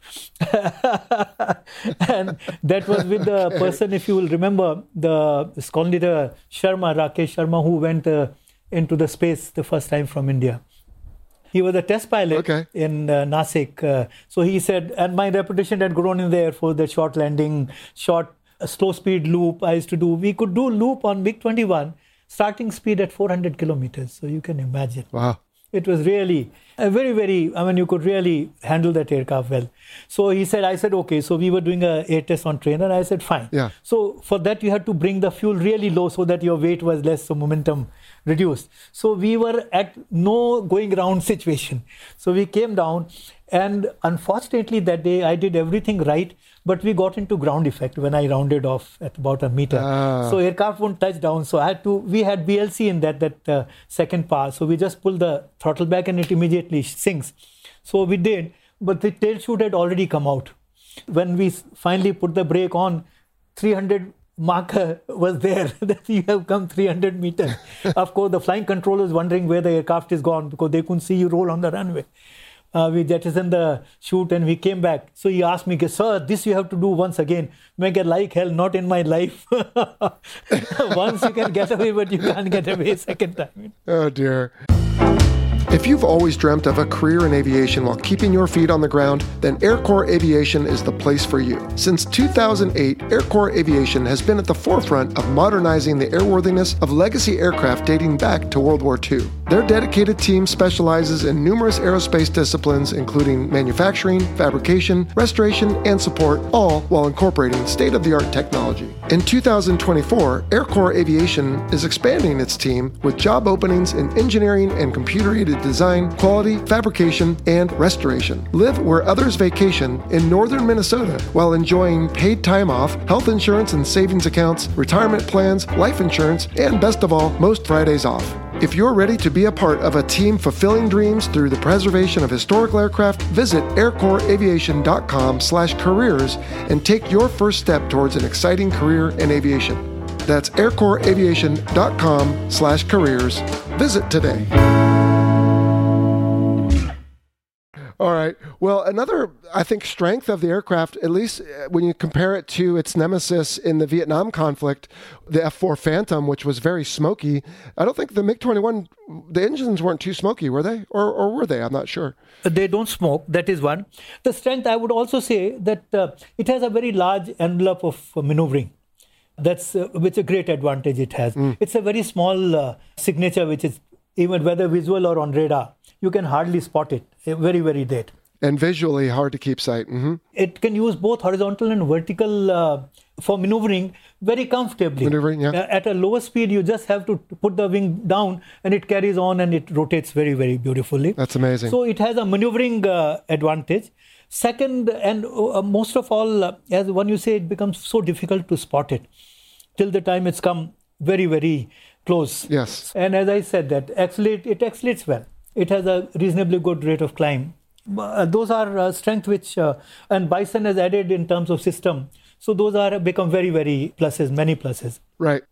B: And that was with the okay. person, if you will remember, the Skolnida Sharma, Rakesh Sharma, who went uh, into the space the first time from India. He was a test pilot
A: okay.
B: in uh, Nasik. Uh, so he said, and my reputation had grown in the Air Force, the short landing, short uh, slow speed loop I used to do. We could do loop on MiG twenty-one, starting speed at four hundred kilometers. So you can imagine.
A: Wow.
B: It was really a very, very, I mean, you could really handle that aircraft well. So he said, I said, okay. So we were doing a air test on trainer. I said, fine.
A: Yeah.
B: So for that, you had to bring the fuel really low so that your weight was less, so momentum reduced. So we were at no going round situation. So we came down, and unfortunately that day I did everything right, but we got into ground effect when I rounded off at about a meter.
A: Ah.
B: So aircraft won't touch down. So I had to, we had B L C in that, that uh, second pass. So we just pull the throttle back and it immediately sinks. So we did, but the tail chute had already come out. When we finally put the brake on, three hundred marker was there that you have come three hundred meters. Of course, the flying controller is wondering where the aircraft is gone because they couldn't see you roll on the runway. Uh, we jettisoned the chute and we came back. So he asked me, sir, this you have to do once again. Make it like hell, not in my life. Once you can get away, but you can't get away second time.
A: Oh, dear. If you've always dreamt of a career in aviation while keeping your feet on the ground, then Air Corps Aviation is the place for you. Since two thousand eight, Air Corps Aviation has been at the forefront of modernizing the airworthiness of legacy aircraft dating back to World War Two. Their dedicated team specializes in numerous aerospace disciplines, including manufacturing, fabrication, restoration, and support, all while incorporating state-of-the-art technology. In two thousand twenty-four, Air Corps Aviation is expanding its team with job openings in engineering and computer-aided design, quality, fabrication, and restoration. Live where others vacation in northern Minnesota while enjoying paid time off, health insurance and savings accounts, retirement plans, life insurance, and best of all, most Fridays off. If you're ready to be a part of a team fulfilling dreams through the preservation of historical aircraft, visit aircorpsaviation.com slash careers and take your first step towards an exciting career in aviation. That's aircorpsaviation.com slash careers. Visit today. All right. Well, another, I think, strength of the aircraft, at least when you compare it to its nemesis in the Vietnam conflict, the F four Phantom, which was very smoky. I don't think the MiG twenty-one, the engines weren't too smoky, were they? Or, or were they? I'm not sure.
B: They don't smoke. That is one. The strength, I would also say that uh, it has a very large envelope of uh, maneuvering. That's uh, which a great advantage it has. Mm. It's a very small uh, signature, which is even whether visual or on radar, you can hardly spot it. Very, very late.
A: And visually hard to keep sight. Mm-hmm.
B: It can use both horizontal and vertical uh, for maneuvering very comfortably.
A: Maneuvering, yeah.
B: At a lower speed, you just have to put the wing down and it carries on and it rotates very, very beautifully.
A: That's amazing.
B: So it has a maneuvering uh, advantage. Second, and uh, most of all, uh, as when you say, it becomes so difficult to spot it till the time it's come very, very close.
A: Yes.
B: And as I said, that accelerate, it accelerates well. It has a reasonably good rate of climb. Uh, those are uh, strengths which, uh, and Bison has added in terms of system. So those are become very, very pluses, many pluses.
A: Right.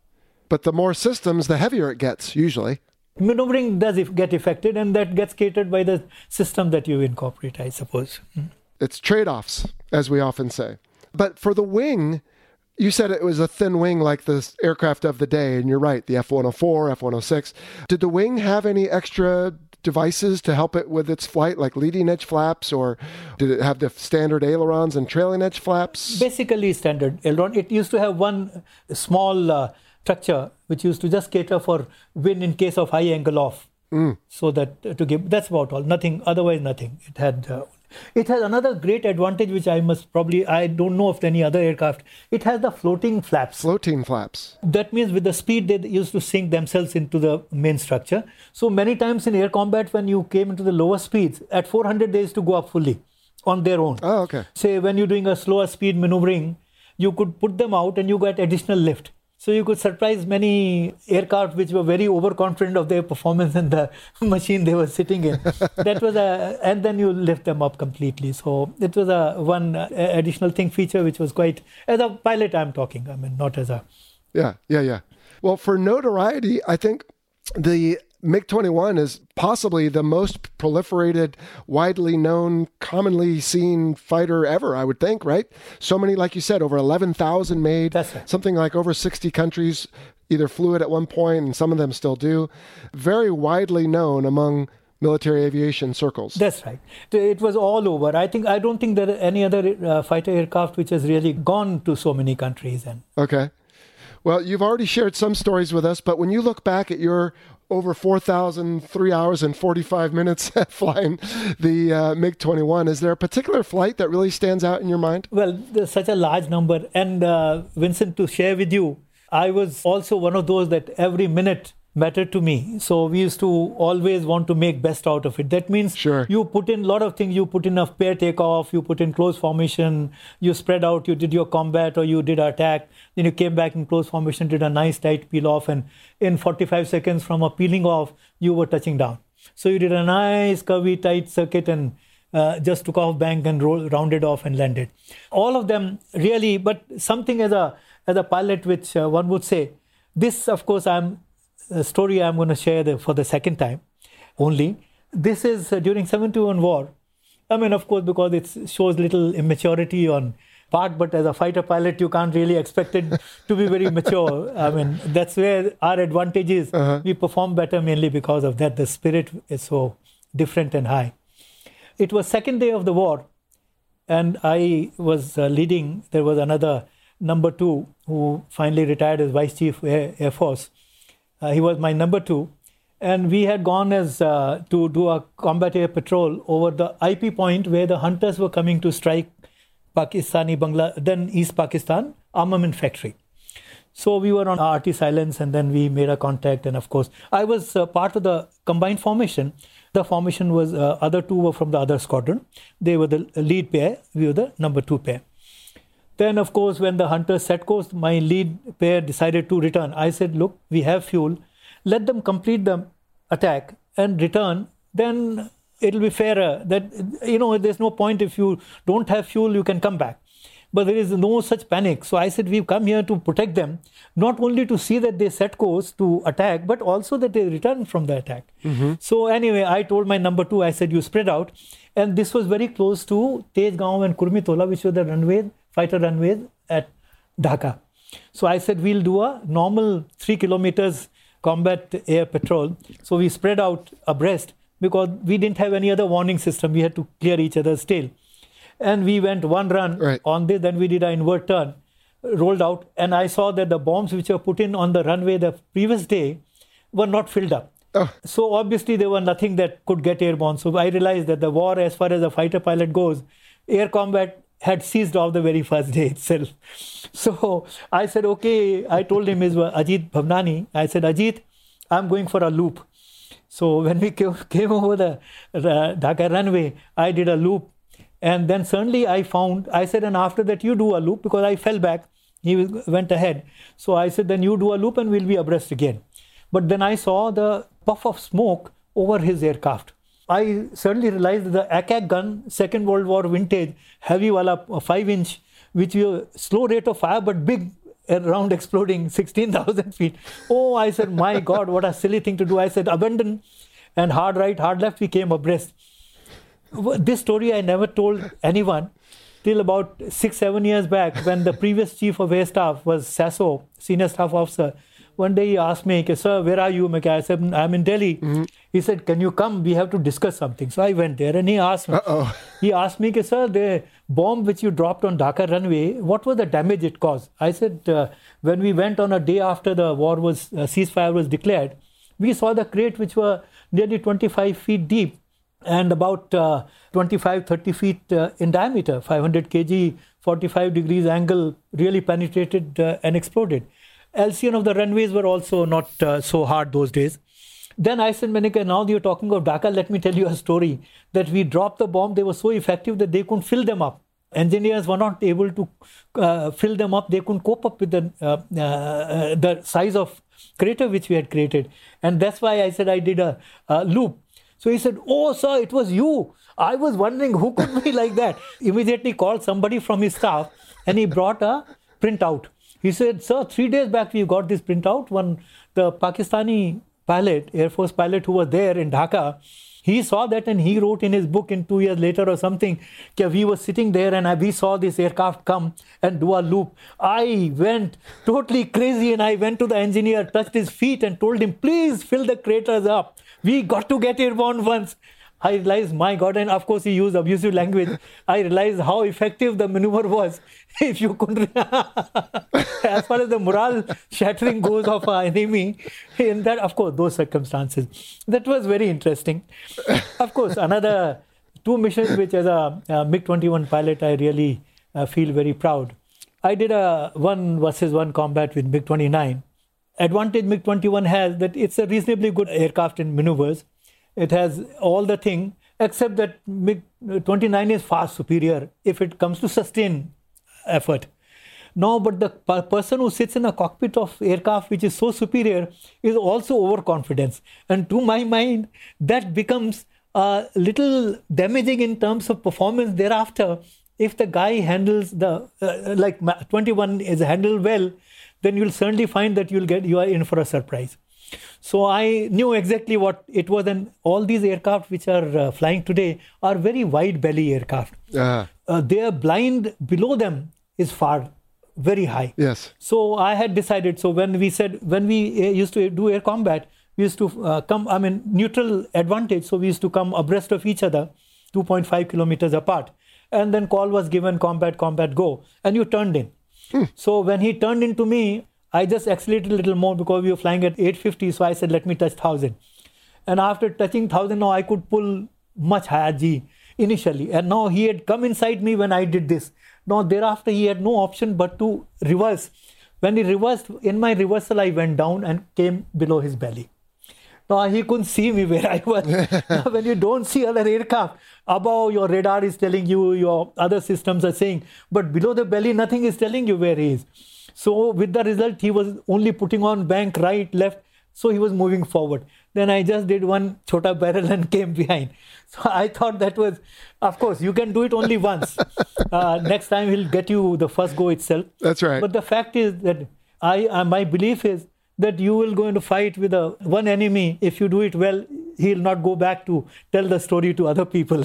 A: But the more systems, the heavier it gets, usually.
B: Maneuvering does get affected, and that gets catered by the system that you incorporate, I suppose.
A: It's trade-offs, as we often say. But for the wing, you said it was a thin wing like the aircraft of the day, and you're right, the F one oh four, F one oh six. Did the wing have any extra devices to help it with its flight, like leading edge flaps, or did it have the standard ailerons and trailing edge flaps?
B: Basically standard aileron. It used to have one small uh, structure which used to just cater for wind in case of high angle off. Mm. So that uh, to give, that's about all. Nothing, otherwise nothing. It had... Uh, It has another great advantage, which I must probably, I don't know of any other aircraft. It has the floating flaps.
A: Floating flaps.
B: That means with the speed, they used to sink themselves into the main structure. So many times in air combat, when you came into the lower speeds, at four hundred, they used to go up fully on their own.
A: Oh, okay.
B: Say when you're doing a slower speed maneuvering, you could put them out and you get additional lift. So you could surprise many aircraft which were very overconfident of their performance in the machine they were sitting in. That was a, and then you lift them up completely. So it was a one additional thing feature which was quite, as a pilot I'm talking, I mean, not as a...
A: Yeah, yeah, yeah. Well, for notoriety, I think the MiG twenty-one is possibly the most proliferated, widely known, commonly seen fighter ever, I would think, right? So many, like you said, over eleven thousand made.
B: That's right.
A: Something like over sixty countries either flew it at one point, and some of them still do. Very widely known among military aviation circles.
B: That's right. It was all over. I think I don't think there are any other uh, fighter aircraft which has really gone to so many countries. And
A: okay. Well, you've already shared some stories with us, but when you look back at your over four thousand three hours and forty-five minutes flying the uh, MiG twenty-one, is there a particular flight that really stands out in your mind?
B: Well, there's such a large number. And uh, Vincent, to share with you, I was also one of those that every minute mattered to me. So we used to always want to make best out of it. That means
A: sure.
B: You put in a lot of things. You put in a pair takeoff, you put in close formation, you spread out, you did your combat or you did attack. Then you came back in close formation, did a nice tight peel off. And in forty-five seconds from a peeling off, you were touching down. So you did a nice curvy tight circuit and uh, just took off bank and roll, rounded off and landed. All of them really, but something as a, as a pilot, which uh, one would say, this, of course, I'm a story I'm going to share the, for the second time only. This is uh, during seventy-one war. I mean, of course, because it shows little immaturity on part, but as a fighter pilot, you can't really expect it to be very mature. I mean, that's where our advantage is. Uh-huh. We perform better mainly because of that. The spirit is so different and high. It was second day of the war, and I was uh, leading. There was another number two who finally retired as Vice Chief Air, Air Force. Uh, he was my number two. And we had gone as uh, to do a combat air patrol over the I P point where the hunters were coming to strike Pakistani Bangla, then East Pakistan armament factory. So we were on R T silence, and then we made a contact. And of course, I was uh, part of the combined formation. The formation was, uh, other two were from the other squadron. They were the lead pair. We were the number two pair. Then, of course, when the hunters set course, my lead pair decided to return. I said, look, we have fuel. Let them complete the attack and return. Then it'll be fairer. That, you know, there's no point if you don't have fuel, you can come back. But there is no such panic. So I said, we've come here to protect them, not only to see that they set course to attack, but also that they return from the attack. Mm-hmm. So anyway, I told my number two, I said, you spread out. And this was very close to Tejgaon and Kurmitola, which were the runways, fighter runways at Dhaka. So I said, we'll do a normal three kilometers combat air patrol. So we spread out abreast because we didn't have any other warning system. We had to clear each other's tail. And we went one run
A: right.
B: on this, then we did an invert turn, rolled out, and I saw that the bombs which were put in on the runway the previous day were not filled up.
A: Oh.
B: So obviously there was nothing that could get airborne. So I realized that the war, as far as a fighter pilot goes, air combat had ceased off the very first day itself. So I said, okay, I told him, is Ajit Bhavnani, I said, Ajit, I'm going for a loop. So when we came over the, the Dhaka runway, I did a loop. And then suddenly I found, I said, and after that you do a loop, because I fell back. He went ahead. So I said, then you do a loop and we'll be abreast again. But then I saw the puff of smoke over his aircraft. I suddenly realized that the A C A C gun, Second World War vintage, heavy wala five inch, which was slow rate of fire, but big around exploding sixteen thousand feet. Oh, I said, my God, what a silly thing to do. I said, abandon, and hard right, hard left, we came abreast. This story I never told anyone till about six, seven years back when the previous chief of air staff was Sasso, senior staff officer. One day he asked me, sir, where are you? I said, I'm in Delhi. Mm-hmm. He said, can you come? We have to discuss something. So I went there and he asked me. Uh-oh. He asked me, sir, the bomb which you dropped on Dhaka runway, what was the damage it caused? I said, uh, when we went on a day after the war was, uh, ceasefire was declared, we saw the crate which were nearly twenty-five feet deep and about uh, twenty-five, thirty feet uh, in diameter, five hundred kilograms, forty-five degrees angle, really penetrated uh, and exploded. L C N of the runways were also not uh, so hard those days. Then I said, Manika, now you're talking of Dhaka, let me tell you a story. That we dropped the bomb, they were so effective that they couldn't fill them up. Engineers were not able to uh, fill them up. They couldn't cope up with the, uh, uh, the size of crater which we had created. And that's why I said I did a, a loop. So he said, oh, sir, it was you. I was wondering who could be like that. Immediately called somebody from his staff and he brought a printout. He said, sir, three days back we got this printout. One, the Pakistani pilot, Air Force pilot who was there in Dhaka, he saw that and he wrote in his book in two years later or something, that we were sitting there and we saw this aircraft come and do a loop. I went totally crazy and I went to the engineer, touched his feet and told him, please fill the craters up. We got to get airborne once. I realized, my God, and of course he used abusive language. I realized how effective the maneuver was. If you could, as far as the morale shattering goes of our enemy, in that, of course, those circumstances. That was very interesting. Of course, another two missions which as a, a MiG twenty-one pilot, I really uh, feel very proud. I did a one versus one combat with MiG twenty-nine. Advantage MiG twenty-one has that it's a reasonably good aircraft in maneuvers. It has all the thing, except that MiG twenty-nine is far superior if it comes to sustained effort. No, but the per- person who sits in a cockpit of aircraft which is so superior is also overconfidence. And to my mind, that becomes a little damaging in terms of performance thereafter. If the guy handles the, uh, like twenty-one is handled well, then you'll certainly find that you'll get, you are in for a surprise. So I knew exactly what it was, and all these aircraft which are uh, flying today are very wide belly aircraft. Uh-huh. Uh, their blind below them is far, very high.
A: Yes.
B: So I had decided, so when we said, when we uh, used to do air combat, we used to uh, come, I mean, neutral advantage. So we used to come abreast of each other, two point five kilometers apart. And then call was given, combat, combat, go. And you turned in. Hmm. So when he turned into me, I just accelerated a little more because we were flying at eight fifty. So I said, let me touch one thousand. And after touching one thousand, now I could pull much higher G initially. And now he had come inside me when I did this. Now thereafter, he had no option but to reverse. When he reversed, in my reversal, I went down and came below his belly. Now he couldn't see me where I was. Now, when you don't see other aircraft, above your radar is telling you, your other systems are saying, but below the belly, nothing is telling you where he is. So with the result, he was only putting on bank, right, left. So he was moving forward. Then I just did one chota barrel and came behind. So I thought that was, of course, you can do it only once. Uh, next time he'll get you the first go itself.
A: That's right.
B: But the fact is that I, uh, my belief is that you will go into fight with a one enemy. If you do it well, he'll not go back to tell the story to other people.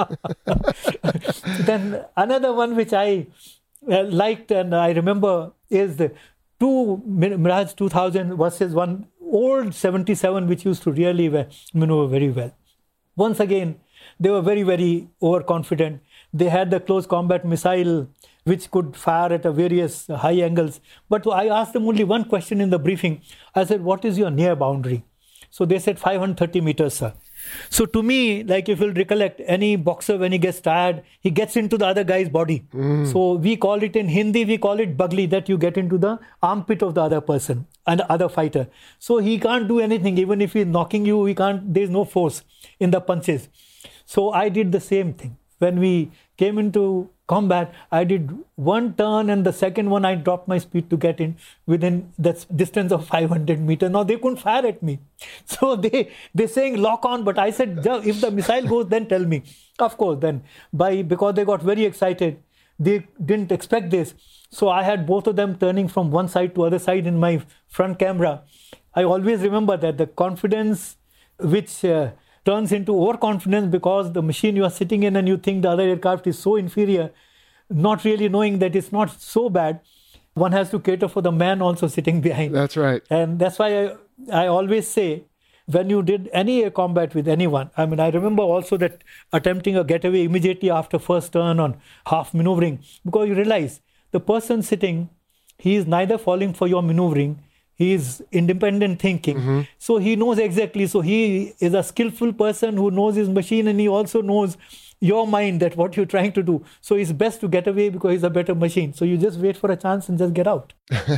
B: Then another one which I uh, liked and I remember is the two Mirage two thousand versus one old seventy-seven which used to really maneuver very well. Once again, they were very, very overconfident. They had the close combat missile which could fire at a various high angles. But I asked them only one question in the briefing. I said, what is your near boundary? So they said five hundred thirty meters, sir. So to me, like if you'll recollect, any boxer, when he gets tired, he gets into the other guy's body. Mm. So we call it in Hindi, we call it bagli, that you get into the armpit of the other person and the other fighter. So he can't do anything. Even if he's knocking you, he can't, there's no force in the punches. So I did the same thing. When we came into combat, I did one turn and the second one I dropped my speed to get in within that distance of five hundred meters. Now they couldn't fire at me. So they, they're saying lock on, but I said, if the missile goes, then tell me. Of course, then by because they got very excited, they didn't expect this. So I had both of them turning from one side to other side in my front camera. I always remember that the confidence which uh, turns into overconfidence because the machine you are sitting in and you think the other aircraft is so inferior, not really knowing that it's not so bad. One has to cater for the man also sitting behind.
A: That's right.
B: And that's why I, I always say, when you did any air combat with anyone, I mean, I remember also that attempting a getaway immediately after first turn on half maneuvering, because you realize the person sitting, he is neither falling for your maneuvering, he is independent thinking. Mm-hmm. So he knows exactly. So he is a skillful person who knows his machine, and he also knows your mind, that what you're trying to do. So it's best to get away because it's a better machine. So you just wait for a chance and just get out.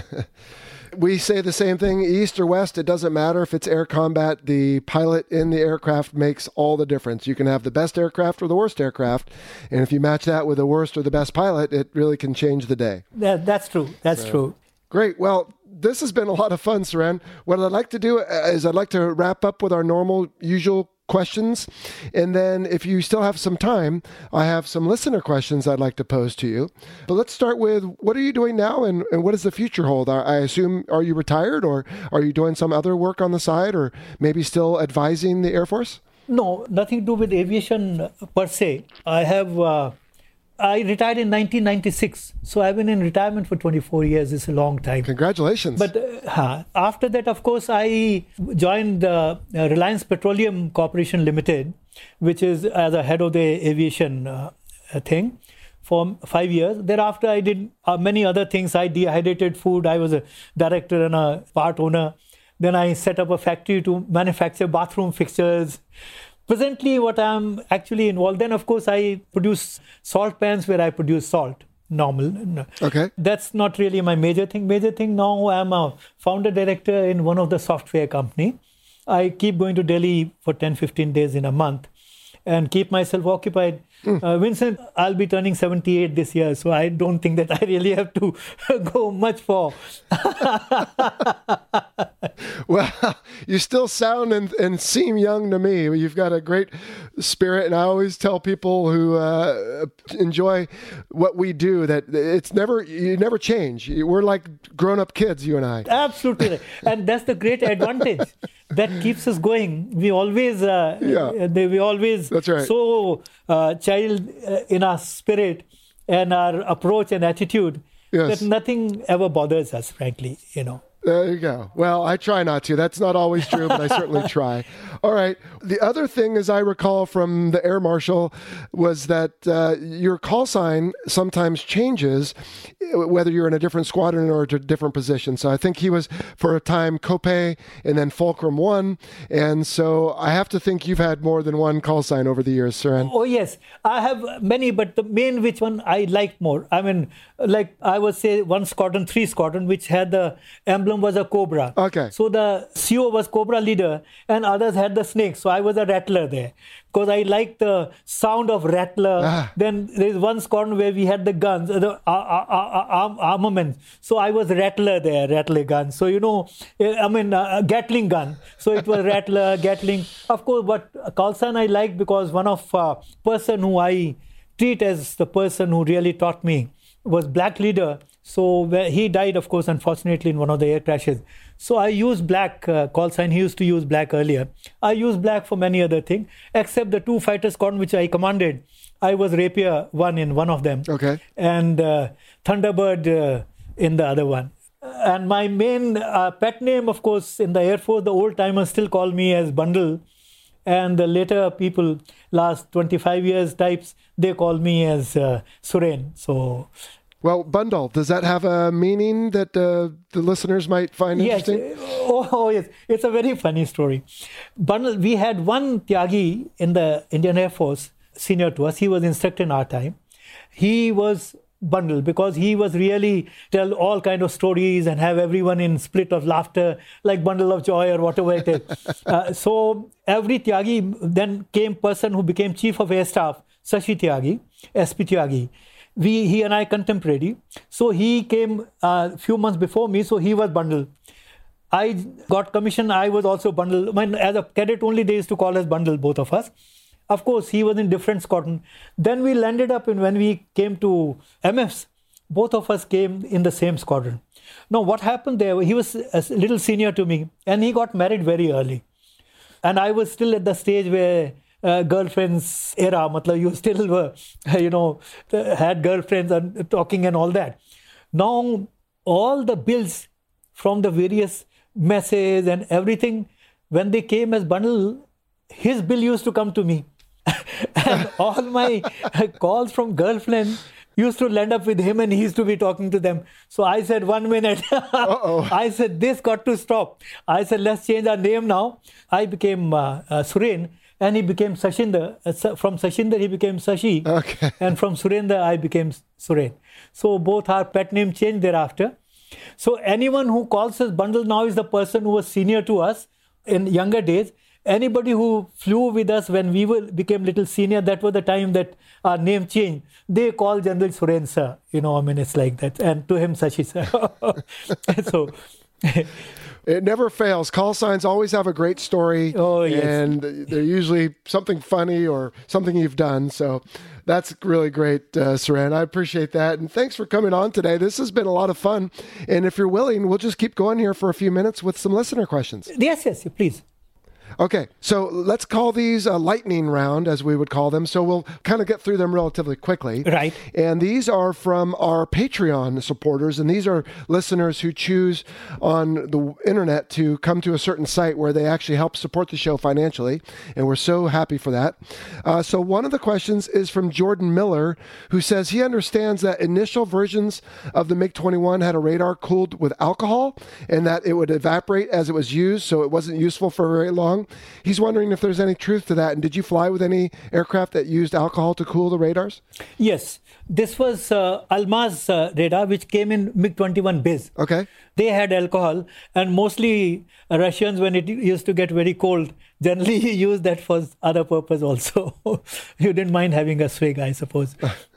A: We say the same thing, east or west, it doesn't matter if it's air combat. The pilot in the aircraft makes all the difference. You can have the best aircraft or the worst aircraft, and if you match that with the worst or the best pilot, it really can change the day.
B: That, that's true. That's so, true.
A: Great. Well, this has been a lot of fun, Suren. What I'd like to do is I'd like to wrap up with our normal, usual questions. And then if you still have some time, I have some listener questions I'd like to pose to you. But let's start with, what are you doing now, and, and what does the future hold? I, I assume, are you retired, or are you doing some other work on the side, or maybe still advising the Air Force?
B: No, nothing to do with aviation per se. I have... Uh, I retired in nineteen ninety-six, so I've been in retirement for twenty-four years. It's a long time.
A: Congratulations.
B: But uh, after that, of course, I joined uh, Reliance Petroleum Corporation Limited, which is as a head of the aviation uh, thing, for five years. Thereafter, I did uh, many other things. I dehydrated food. I was a director and a part owner. Then I set up a factory to manufacture bathroom fixtures. Presently, what I'm actually involved in, of course, I produce salt pans where I produce salt, normal.
A: Okay.
B: That's not really my major thing. Major thing now, I'm a founder director in one of the software company. I keep going to Delhi for ten, fifteen days in a month and keep myself occupied. Mm. Uh, Vincent, I'll be turning seventy-eight this year, so I don't think that I really have to go much for.
A: Well, you still sound and, and seem young to me. You've got a great spirit, and I always tell people who uh, enjoy what we do that it's never, you never change. We're like grown-up kids, you and I.
B: Absolutely. And that's the great advantage that keeps us going. We always, uh,
A: yeah.
B: they, we always
A: That's right.
B: so uh, child uh, in our spirit and our approach and attitude
A: yes.
B: that nothing ever bothers us, frankly, you know.
A: There you go. Well, I try not to. That's not always true, but I certainly try. All right. The other thing, as I recall from the Air Marshal, was that uh, your call sign sometimes changes, whether you're in a different squadron or a different position. So I think he was, for a time, Kopay and then Fulcrum one. And so I have to think you've had more than one call sign over the years, Suren.
B: Oh, yes. I have many, but the main which one I liked more. I mean, like I would say one squadron, three squadron, which had the emblem was a cobra.
A: Okay.
B: So the C O was cobra leader and others had the snake. So I was a rattler there because I liked the sound of rattler. Ah. Then there's one squadron where we had the guns, the uh, uh, uh, arm, armament. So I was rattler there, rattler gun. So, you know, I mean, uh, Gatling gun. So it was rattler, Gatling. Of course, but call sign I liked because one of uh, person who I treat as the person who really taught me was Black Leader. So he died, of course, unfortunately, in one of the air crashes. So I used black uh, call sign. He used to use black earlier. I used black for many other things, except the two fighter squadron which I commanded. I was Rapier one in one of them.
A: Okay.
B: And uh, Thunderbird uh, in the other one. And my main uh, pet name, of course, in the Air Force, the old timers still call me as Bundle. And the later people, last twenty-five years types, they call me as uh, Suren. So...
A: Well, Bundle, does that have a meaning that uh, the listeners might find
B: yes.
A: interesting?
B: Oh, oh, yes. It's a very funny story. Bundle, we had one Tyagi in the Indian Air Force, senior to us. He was instructor in our time. He was Bundle because he was really tell all kind of stories and have everyone in split of laughter, like Bundle of Joy or whatever it is. uh, so every Tyagi then came person who became Chief of Air Staff, Sashi Tyagi, S P Tyagi. We, he and I contemporary. So he came a uh, few months before me, so he was Bundle. I got commissioned, I was also Bundle. I mean, as a cadet only, they used to call us Bundle, both of us. Of course, he was in different squadron. Then we landed up in, when we came to M Fs, both of us came in the same squadron. Now, what happened there, he was a little senior to me, and he got married very early. And I was still at the stage where uh, girlfriends era, matlab, you still were, you know, had girlfriends and talking and all that. Now, all the bills from the various messes and everything, when they came as bundle, his bill used to come to me. And all my calls from girlfriends used to land up with him, and he used to be talking to them. So I said, one minute. I said, this got to stop. I said, let's change our name now. I became uh, uh, Suren, and he became Sashinder. Uh, from Sashinder, he became Sashi.
A: Okay.
B: And from Surendra, I became Suren. So both our pet name changed thereafter. So anyone who calls us bundle now is the person who was senior to us in younger days. Anybody who flew with us when we were, became little senior, that was the time that our name changed. They call General Suren sir. You know, I mean, it's like that. And to him, Sashi sir. So...
A: It never fails. Call signs always have a great story.
B: Oh, yes.
A: And they're usually something funny or something you've done. So that's really great, uh, Suren. I appreciate that. And thanks for coming on today. This has been a lot of fun. And if you're willing, we'll just keep going here for a few minutes with some listener questions.
B: Yes, yes, please.
A: Okay, so let's call these a lightning round, as we would call them. So we'll kind of get through them relatively quickly.
B: Right.
A: And these are from our Patreon supporters. And these are listeners who choose on the internet to come to a certain site where they actually help support the show financially. And we're so happy for that. Uh, so one of the questions is from Jordan Miller, who says he understands that initial versions of the MiG twenty-one had a radar cooled with alcohol and that it would evaporate as it was used, so it wasn't useful for very long. He's wondering if there's any truth to that. And did you fly with any aircraft that used alcohol to cool the radars?
B: Yes. This was uh, Almaz uh, radar, which came in MiG twenty-one biz.
A: Okay.
B: They had alcohol, and mostly Russians, when it used to get very cold, generally used that for other purpose also. You didn't mind having a swig, I suppose.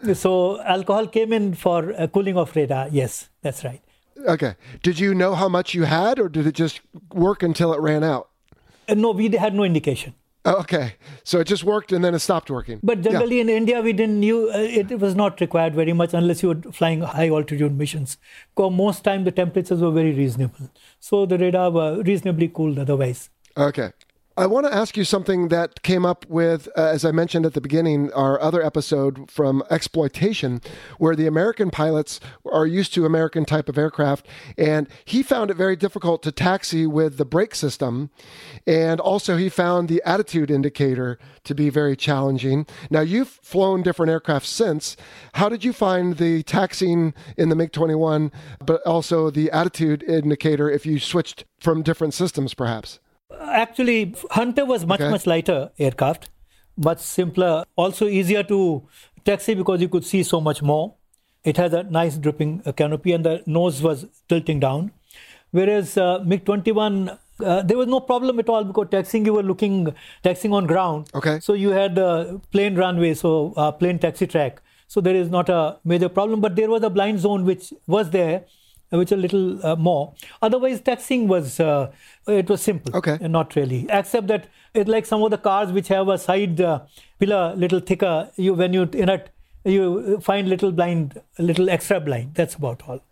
B: So alcohol came in for uh, cooling of radar. Yes, that's right.
A: Okay. Did you know how much you had, or did it just work until it ran out?
B: Uh, no, we had no indication.
A: Oh, okay. So it just worked and then it stopped working.
B: But generally
A: yeah.
B: in India, we didn't knew, uh, it was not required very much unless you were flying high altitude missions. Because most time the temperatures were very reasonable. So the radar were reasonably cooled otherwise.
A: Okay. I want to ask you something that came up with, uh, as I mentioned at the beginning, our other episode from Exploitation, where the American pilots are used to American type of aircraft, and he found it very difficult to taxi with the brake system, and also he found the attitude indicator to be very challenging. Now, you've flown different aircraft since. How did you find the taxiing in the MiG twenty-one, but also the attitude indicator if you switched from different systems, perhaps?
B: Actually, Hunter was much, okay. much lighter aircraft, much simpler, also easier to taxi because you could see so much more. It has a nice dripping uh, canopy and the nose was tilting down. Whereas uh, MiG twenty-one, uh, there was no problem at all because taxiing, you were looking, taxiing on ground.
A: Okay.
B: So you had uh, plain runway, so uh, plain taxi track. So there is not a major problem, but there was a blind zone which was there, which a little uh, more. Otherwise, taxiing was, uh, it was simple.
A: Okay.
B: And not really. Except that it's like some of the cars which have a side uh, pillar, little thicker. You When you in it, you find little blind, little extra blind. That's about all.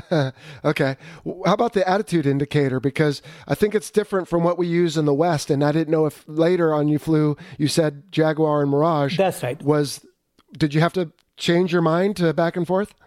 A: Okay. How about the attitude indicator? Because I think it's different from what we use in the West. And I didn't know if later on you flew, you said Jaguar and Mirage.
B: That's right.
A: Was, did you have to change your mind to back and forth?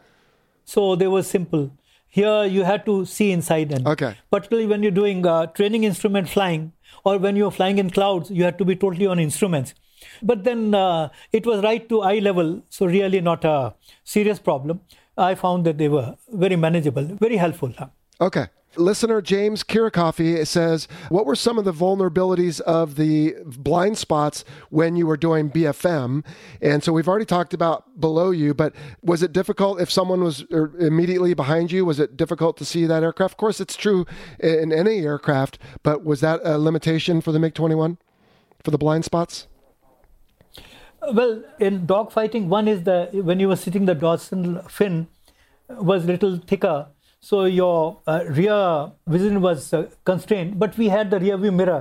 B: So they were simple. Here you had to see inside and
A: okay.
B: particularly when you're doing uh, training instrument flying or when you're flying in clouds, you had to be totally on instruments. But then uh, it was right to eye level, so really not a serious problem. I found that they were very manageable, very helpful. Huh?
A: Okay. Listener James Kirikoff says, what were some of the vulnerabilities of the blind spots when you were doing B F M? And so we've already talked about below you, but was it difficult if someone was immediately behind you? Was it difficult to see that aircraft? Of course, it's true in any aircraft, but was that a limitation for the MiG twenty-one, for the blind spots?
B: Well, in dogfighting, one is the when you were sitting, the dorsal fin was a little thicker. So your uh, rear vision was uh, constrained, but we had the rear view mirror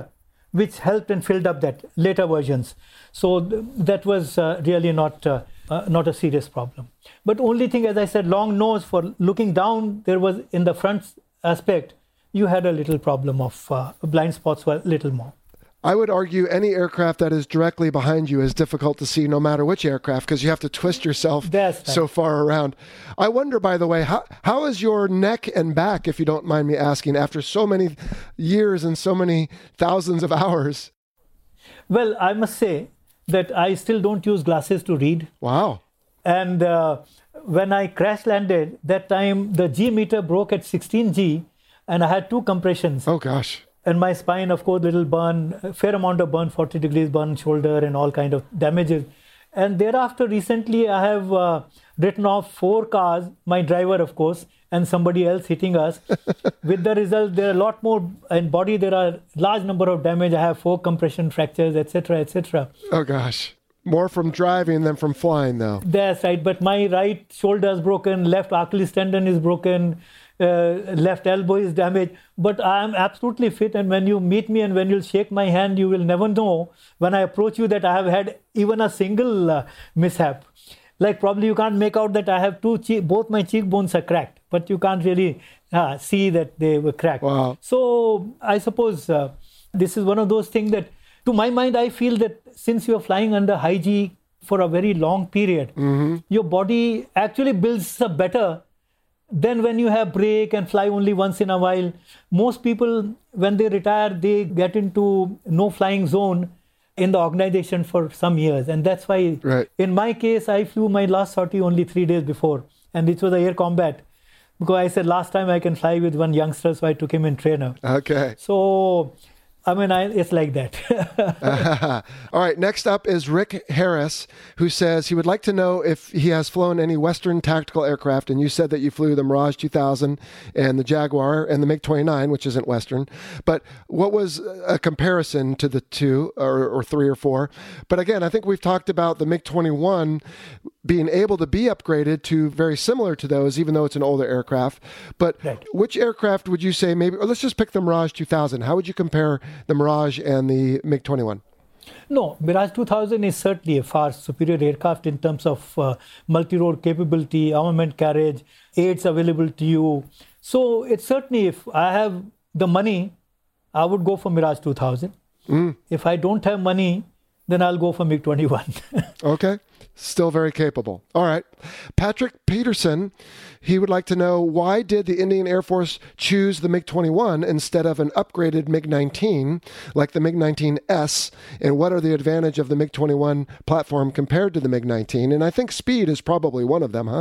B: which helped and filled up that later versions. So th- that was uh, really not uh, uh, not a serious problem. But only thing, as I said, long nose for looking down, there was in the front aspect, you had a little problem of uh, blind spots were a little more.
A: I would argue any aircraft that is directly behind you is difficult to see no matter which aircraft because you have to twist yourself
B: That's right.
A: so far around. I wonder, by the way, how, how is your neck and back, if you don't mind me asking, after so many years and so many thousands of hours?
B: Well, I must say that I still don't use glasses to read.
A: Wow.
B: And uh, when I crash landed, that time the G meter broke at sixteen G and I had two compressions.
A: Oh, gosh.
B: And my spine, of course, little burn, a fair amount of burn, forty degrees burn shoulder and all kind of damages. And thereafter, recently, I have uh, written off four cars, my driver, of course, and somebody else hitting us. With the result, there are a lot more, in body, there are large number of damage. I have four compression fractures, et cetera, et cetera.
A: Oh, gosh. More from driving than from flying, though.
B: That's right. But my right shoulder is broken, left Achilles tendon is broken, uh, left elbow is damaged. But I am absolutely fit. And when you meet me and when you shake my hand, you will never know when I approach you that I have had even a single uh, mishap. Like probably you can't make out that I have two, che- both my cheekbones are cracked, but you can't really uh, see that they were cracked.
A: Wow.
B: So I suppose uh, this is one of those things that, to my mind, I feel that since you're flying under high G for a very long period, mm-hmm. your body actually builds up better than when you have break and fly only once in a while. Most people, when they retire, they get into no flying zone in the organization for some years. And that's why,
A: right.
B: in my case, I flew my last sortie only three days before. And it was a air combat. Because I said last time I can fly with one youngster, so I took him in trainer.
A: Okay.
B: So, I mean, I, it's like that.
A: uh, all right. Next up is Rick Harris, who says he would like to know if he has flown any Western tactical aircraft. And you said that you flew the Mirage two thousand and the Jaguar and the MiG twenty-nine, which isn't Western. But what was a comparison to the two or, or three or four? But again, I think we've talked about the MiG twenty-one being able to be upgraded to very similar to those, even though it's an older aircraft. But
B: right.
A: which aircraft would you say maybe, or let's just pick the Mirage two thousand. How would you compare the Mirage and the MiG twenty-one?
B: No, Mirage two thousand is certainly a far superior aircraft in terms of uh, multi-role capability, armament carriage, aids available to you. So it's certainly, if I have the money, I would go for Mirage two thousand. Mm. If I don't have money, then I'll go for MiG twenty-one.
A: Okay. Still very capable. All right. Patrick Peterson, he would like to know, why did the Indian Air Force choose the MiG twenty-one instead of an upgraded MiG nineteen like the MiG nineteen S? And what are the advantages of the MiG twenty-one platform compared to the MiG nineteen? And I think speed is probably one of them, huh?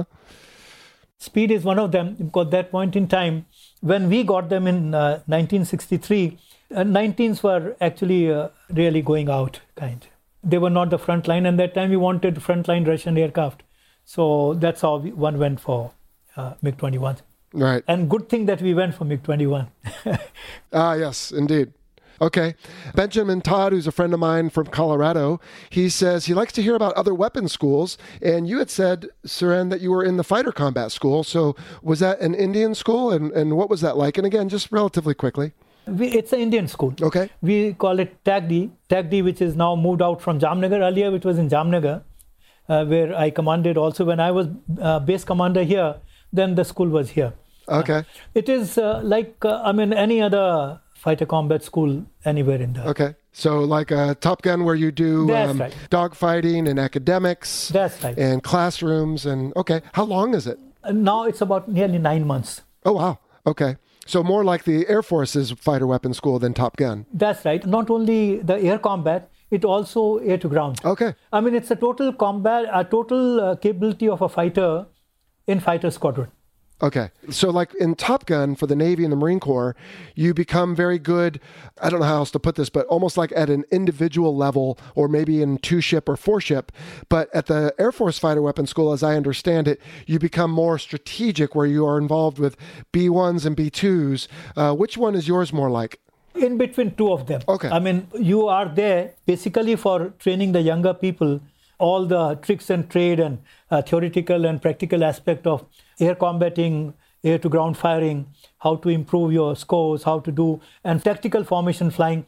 B: Speed is one of them, because at that point in time, when we got them in uh, nineteen sixty-three, uh, nineteens were actually uh, really going out, kind of. They were not the front line, and that time we wanted frontline Russian aircraft. So that's how we, one went for uh, MiG twenty-one.
A: Right.
B: And good thing that we went for MiG twenty-one.
A: Ah, yes, indeed. Okay. Benjamin Todd, who's a friend of mine from Colorado, he says he likes to hear about other weapons schools. And you had said, Suren, that you were in the fighter combat school. So was that an Indian school? And, and what was that like? And again, just relatively quickly.
B: We, it's an Indian school.
A: Okay.
B: We call it T A C D, T A C D, which is now moved out from Jamnagar. Earlier, it was in Jamnagar, uh, where I commanded also. When I was uh, base commander here, then the school was here.
A: Okay.
B: Uh, it is uh, like, uh, I mean, any other fighter combat school anywhere in the...
A: Okay. So like a Top Gun where you do um,
B: right.
A: dogfighting and academics.
B: That's right.
A: And classrooms and, okay. How long is it?
B: Uh, now it's about nearly nine months.
A: Oh, wow. Okay. So more like the Air Force's fighter weapons school than Top Gun.
B: That's right. Not only the air combat, it also air to ground.
A: Okay.
B: I mean, it's a total combat, a total uh, capability of a fighter in fighter squadron.
A: Okay. So like in Top Gun for the Navy and the Marine Corps, you become very good, I don't know how else to put this, but almost like at an individual level, or maybe in two ship or four ship. But at the Air Force Fighter Weapons School, as I understand it, you become more strategic, where you are involved with B ones and B twos. Uh, which one is yours more like?
B: In between two of them.
A: Okay.
B: I mean, you are there basically for training the younger people, all the tricks and trade and uh, theoretical and practical aspect of air combating, air to ground firing, how to improve your scores, how to do, and tactical formation flying.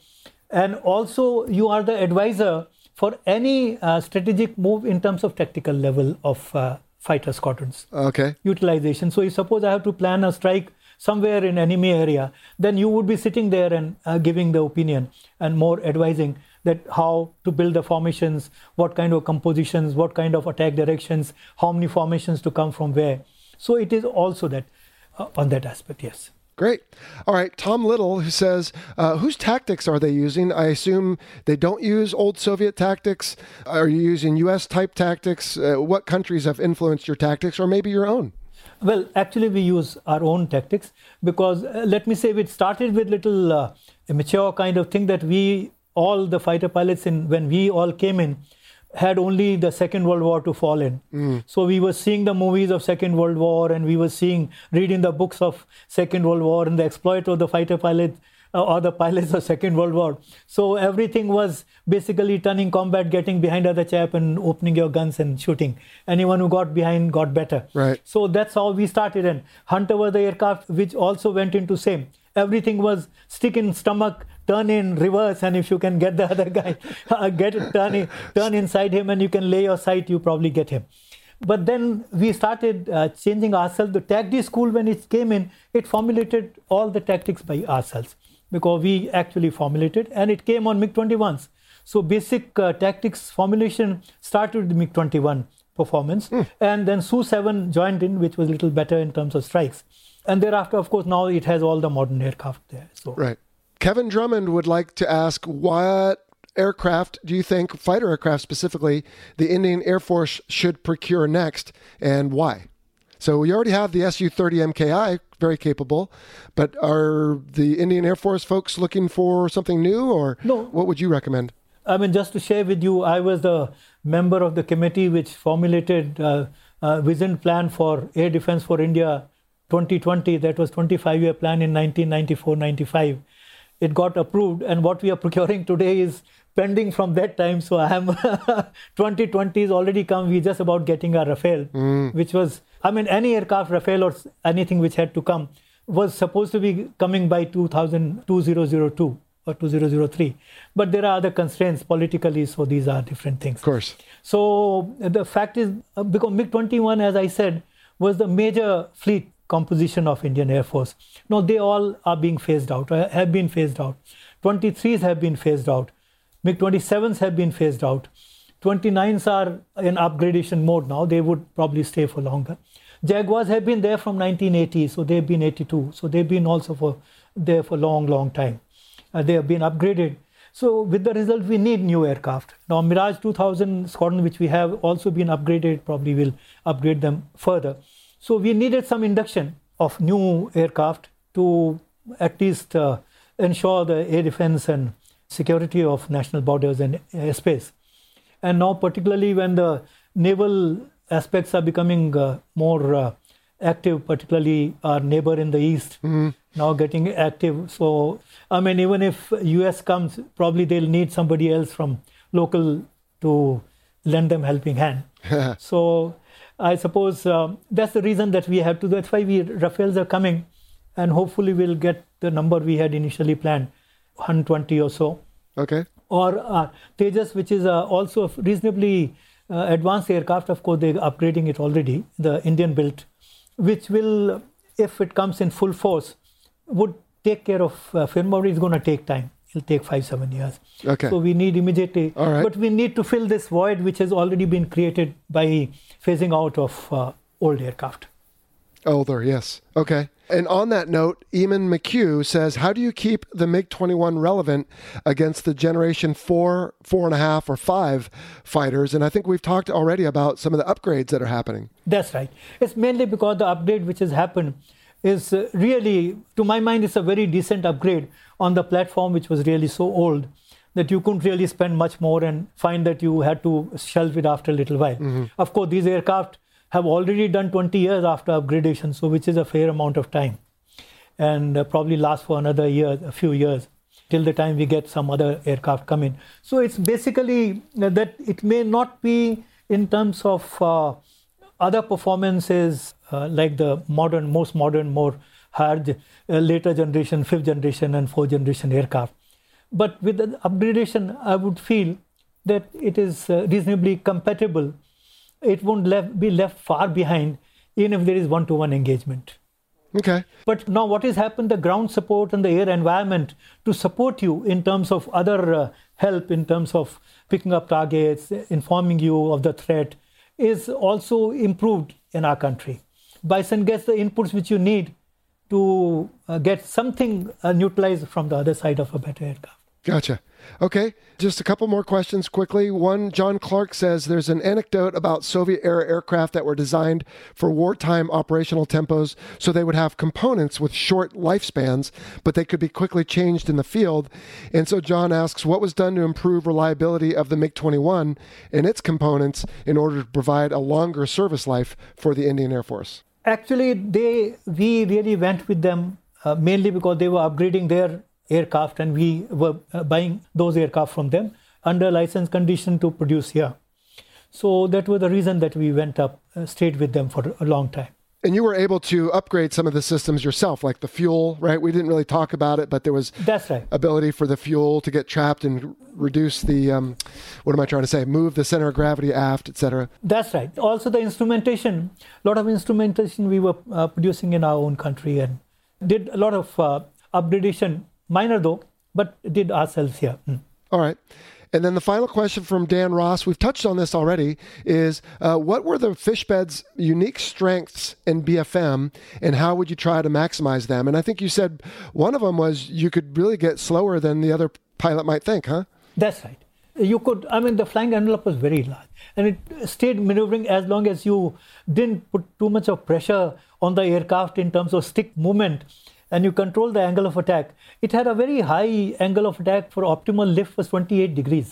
B: And also, you are the advisor for any uh, strategic move in terms of tactical level of uh, fighter squadrons.
A: Okay.
B: Utilization. So, if suppose I have to plan a strike somewhere in enemy area, then you would be sitting there and uh, giving the opinion and more advising that how to build the formations, what kind of compositions, what kind of attack directions, how many formations to come from where. So it is also that uh, on that aspect, yes.
A: Great. All right. Tom Little, who says, uh, whose tactics are they using? I assume they don't use old Soviet tactics. Are you using U S type tactics? Uh, what countries have influenced your tactics, or maybe your own?
B: Well, actually, we use our own tactics because, uh, let me say, it started with little uh, immature kind of thing that we, all the fighter pilots, in when we all came in, had only the Second World War to fall in. Mm. So we were seeing the movies of Second World War, and we were seeing, reading the books of Second World War and the exploit of the fighter pilots uh, or the pilots of Second World War. So everything was basically turning combat, getting behind other chap and opening your guns and shooting. Anyone who got behind got better.
A: Right.
B: So that's how we started. And hunt over the aircraft, which also went into same. Everything was stick in stomach, turn in reverse, and if you can get the other guy, uh, get it, turn, in, turn inside him, and you can lay your sight, you probably get him. But then we started uh, changing ourselves. The T A C D school, when it came in, it formulated all the tactics by ourselves because we actually formulated, and it came on MiG twenty-ones. So basic uh, tactics formulation started with the MiG twenty-one performance, mm. and then S U seven joined in, which was a little better in terms of strikes. And thereafter, of course, now it has all the modern aircraft there. So.
A: Right. Kevin Drummond would like to ask, what aircraft do you think, fighter aircraft specifically, the Indian Air Force should procure next, and why? So we already have the S U thirty M K I, very capable, but are the Indian Air Force folks looking for something new, or
B: no.
A: What would you recommend?
B: I mean, just to share with you, I was the member of the committee which formulated uh, a vision plan for air defense for India twenty twenty. That was twenty-five year plan in nineteen ninety-four ninety-five. It got approved, and what we are procuring today is pending from that time. So I am twenty twenty is already come. We're just about getting our Rafale, mm. which was, I mean, any aircraft, Rafale or anything which had to come was supposed to be coming by two thousand, two thousand two or two thousand three. But there are other constraints politically, so these are different things.
A: Of course.
B: So the fact is, because MiG twenty-one, as I said, was the major fleet composition of Indian Air Force. Now they all are being phased out, or have been phased out. twenty-threes have been phased out. MiG twenty-sevens have been phased out. twenty-nines are in upgradation mode now. They would probably stay for longer. Jaguars have been there from nineteen eighty, so they've been eighty-two. So they've been also for there for long, long time. Uh, they have been upgraded. So with the result, we need new aircraft. Now Mirage two thousand Squadron, which we have also been upgraded, probably will upgrade them further. So we needed some induction of new aircraft to at least uh, ensure the air defense and security of national borders and airspace. And now particularly when the naval aspects are becoming uh, more uh, active, particularly our neighbor in the east, mm-hmm. now getting active. So, I mean, even if U S comes, probably they'll need somebody else from local to lend them helping hand. So I suppose uh, that's the reason that we have to, that's why we, Rafales are coming, and hopefully we'll get the number we had initially planned, one hundred twenty or so.
A: Okay.
B: Or uh, Tejas, which is uh, also a reasonably uh, advanced aircraft. Of course, they're upgrading it already, the Indian built, which will, if it comes in full force, would take care of uh, firmware. It's going to take time. It'll take five, seven years.
A: Okay.
B: So we need immediately,
A: all right.
B: But we need to fill this void which has already been created by phasing out of uh, old aircraft.
A: Older, yes. Okay. And on that note, Eamon McHugh says, how do you keep the MiG twenty-one relevant against the generation four, four and a half, or five fighters? And I think we've talked already about some of the upgrades that are happening.
B: That's right. It's mainly because the upgrade which has happened is uh, really, to my mind, it's a very decent upgrade on the platform which was really so old that you couldn't really spend much more and find that you had to shelve it after a little while. Mm-hmm. Of course, these aircraft have already done twenty years after upgradation, so which is a fair amount of time, and uh, probably last for another year, a few years, till the time we get some other aircraft come in. So it's basically that it may not be in terms of uh, other performances uh, like the modern, most modern, more hard, uh, later generation, fifth generation and fourth generation aircraft. But with the upgradation, I would feel that it is uh, reasonably compatible. It won't left, be left far behind, even if there is one-to-one engagement.
A: Okay.
B: But now what has happened, the ground support and the air environment to support you in terms of other uh, help, in terms of picking up targets, informing you of the threat, is also improved in our country. Bison gets the inputs which you need to uh, get something uh, neutralized from the other side of a better aircraft.
A: Gotcha. Okay, just a couple more questions quickly. One, John Clark says there's an anecdote about Soviet-era aircraft that were designed for wartime operational tempos, so they would have components with short lifespans, but they could be quickly changed in the field. And so John asks, what was done to improve reliability of the MiG twenty-one and its components in order to provide a longer service life for the Indian Air Force?
B: Actually, they we really went with them uh, mainly because they were upgrading their aircraft and we were uh, buying those aircraft from them under license condition to produce here. So that was the reason that we went up, uh, stayed with them for a long time.
A: And you were able to upgrade some of the systems yourself, like the fuel, right? We didn't really talk about it, but there was
B: That's right.
A: ability for the fuel to get trapped and reduce the, um, what am I trying to say, move the center of gravity aft, et cetera.
B: That's right. Also the instrumentation, a lot of instrumentation we were uh, producing in our own country and did a lot of uh, upgradation, minor though, but did ourselves here. Mm.
A: All right. And then the final question from Dan Ross, we've touched on this already, is uh, what were the fish bed's unique strengths in B F M and how would you try to maximize them? And I think you said one of them was you could really get slower than the other pilot might think, huh?
B: That's right. You could, I mean, the flying envelope was very large and it stayed maneuvering as long as you didn't put too much of pressure on the aircraft in terms of stick movement and you control the angle of attack. It had a very high angle of attack for optimal lift was twenty-eight degrees.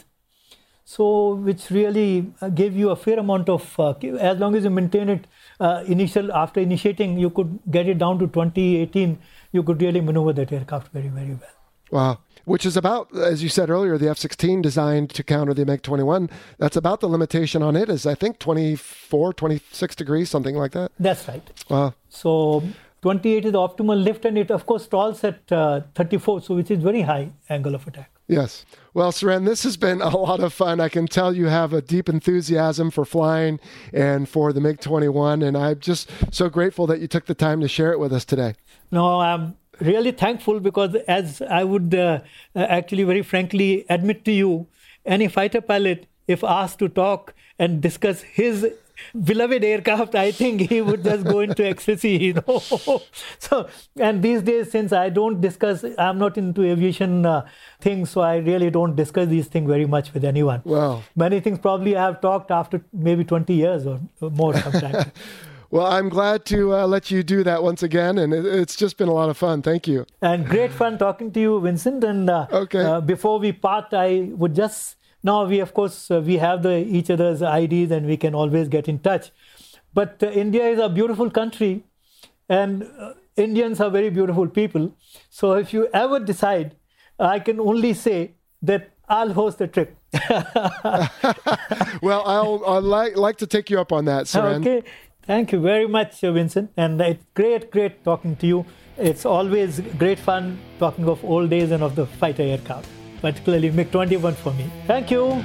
B: So, which really gave you a fair amount of, uh, as long as you maintain it uh, initial, after initiating, you could get it down to twenty, eighteen, you could really maneuver that aircraft very, very well.
A: Wow. Which is about, as you said earlier, the F sixteen designed to counter the MiG twenty-one. That's about the limitation on it is, I think, twenty-four, twenty-six degrees, something like that.
B: That's right.
A: Wow.
B: So twenty-eight is the optimal lift and it, of course, stalls at uh, thirty-four, so which is very high angle of attack.
A: Yes. Well, Suren, this has been a lot of fun. I can tell you have a deep enthusiasm for flying and for the MiG twenty-one, and I'm just so grateful that you took the time to share it with us today.
B: No, I'm really thankful because as I would uh, actually very frankly admit to you, any fighter pilot, if asked to talk and discuss his beloved aircraft, I think he would just go into ecstasy, you know. So, and these days, since I don't discuss, I'm not into aviation uh, things, so I really don't discuss these things very much with anyone.
A: Wow.
B: Many things probably I have talked after maybe twenty years or more sometimes.
A: Well, I'm glad to uh, let you do that once again, and it, it's just been a lot of fun. Thank you.
B: And great fun talking to you, Vincent. And uh,
A: okay.
B: uh, before we part, I would just, now we, of course, uh, we have the each other's I Ds and we can always get in touch. But uh, India is a beautiful country and uh, Indians are very beautiful people. So if you ever decide, I can only say that I'll host a trip.
A: Well, I'll, I'll like, like to take you up on that, Suren.
B: Okay. Thank you very much, Vincent. And it's great, great talking to you. It's always great fun talking of old days and of the fighter aircraft, particularly MiG twenty-one for me. Thank you.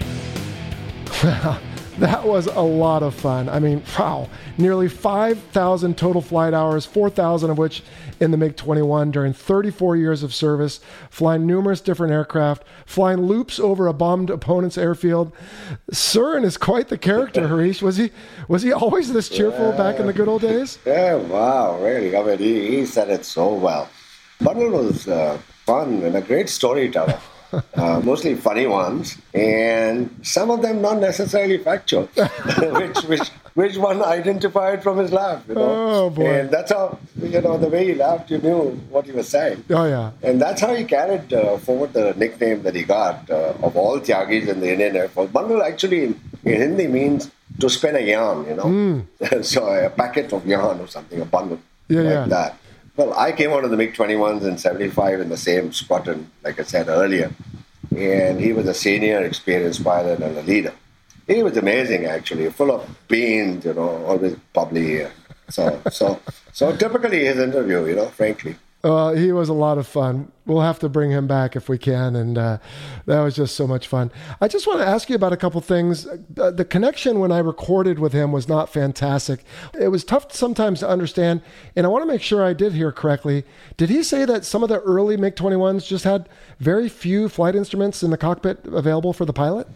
A: That was a lot of fun. I mean, wow, nearly five thousand total flight hours, four thousand of which in the MiG twenty-one during thirty-four years of service, flying numerous different aircraft, flying loops over a bombed opponent's airfield. Suren is quite the character, Harish. Was he was he always this cheerful yeah. back in the good old days?
E: Yeah, wow, really. I mean, he, he said it so well. Bundle was uh, fun and a great storyteller. Uh, mostly funny ones, and some of them not necessarily factual, which which which one identified from his laugh, you know.
A: Oh boy!
E: And that's how, you know, the way he laughed, you knew what he was saying.
A: Oh yeah.
E: And that's how he carried uh, forward the nickname that he got uh, of all Tyagis in the Indian Air Force. Bundle actually in, in Hindi means to spin a yarn, you know. Mm. So a packet of yarn or something, a bundle
A: yeah,
E: like
A: yeah.
E: that. Well, I came out of the MiG twenty-ones in seventy-five in the same squadron, like I said earlier. And he was a senior, experienced pilot and a leader. He was amazing, actually, full of beans, you know, always bubbly. So, so, so typically his interview, you know, frankly.
A: Well, he was a lot of fun. We'll have to bring him back if we can. And uh, that was just so much fun. I just want to ask you about a couple things. Uh, the connection when I recorded with him was not fantastic. It was tough sometimes to understand. And I want to make sure I did hear correctly. Did he say that some of the early MiG twenty-ones just had very few flight instruments in the cockpit available for the pilot?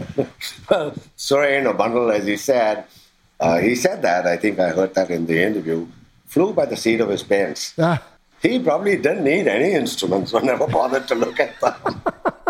E: Well, sorry, in a bundle, as he said. Uh, he said that. I think I heard that in the interview. Flew by the seat of his pants. Ah. He probably didn't need any instruments or never bothered to look at them.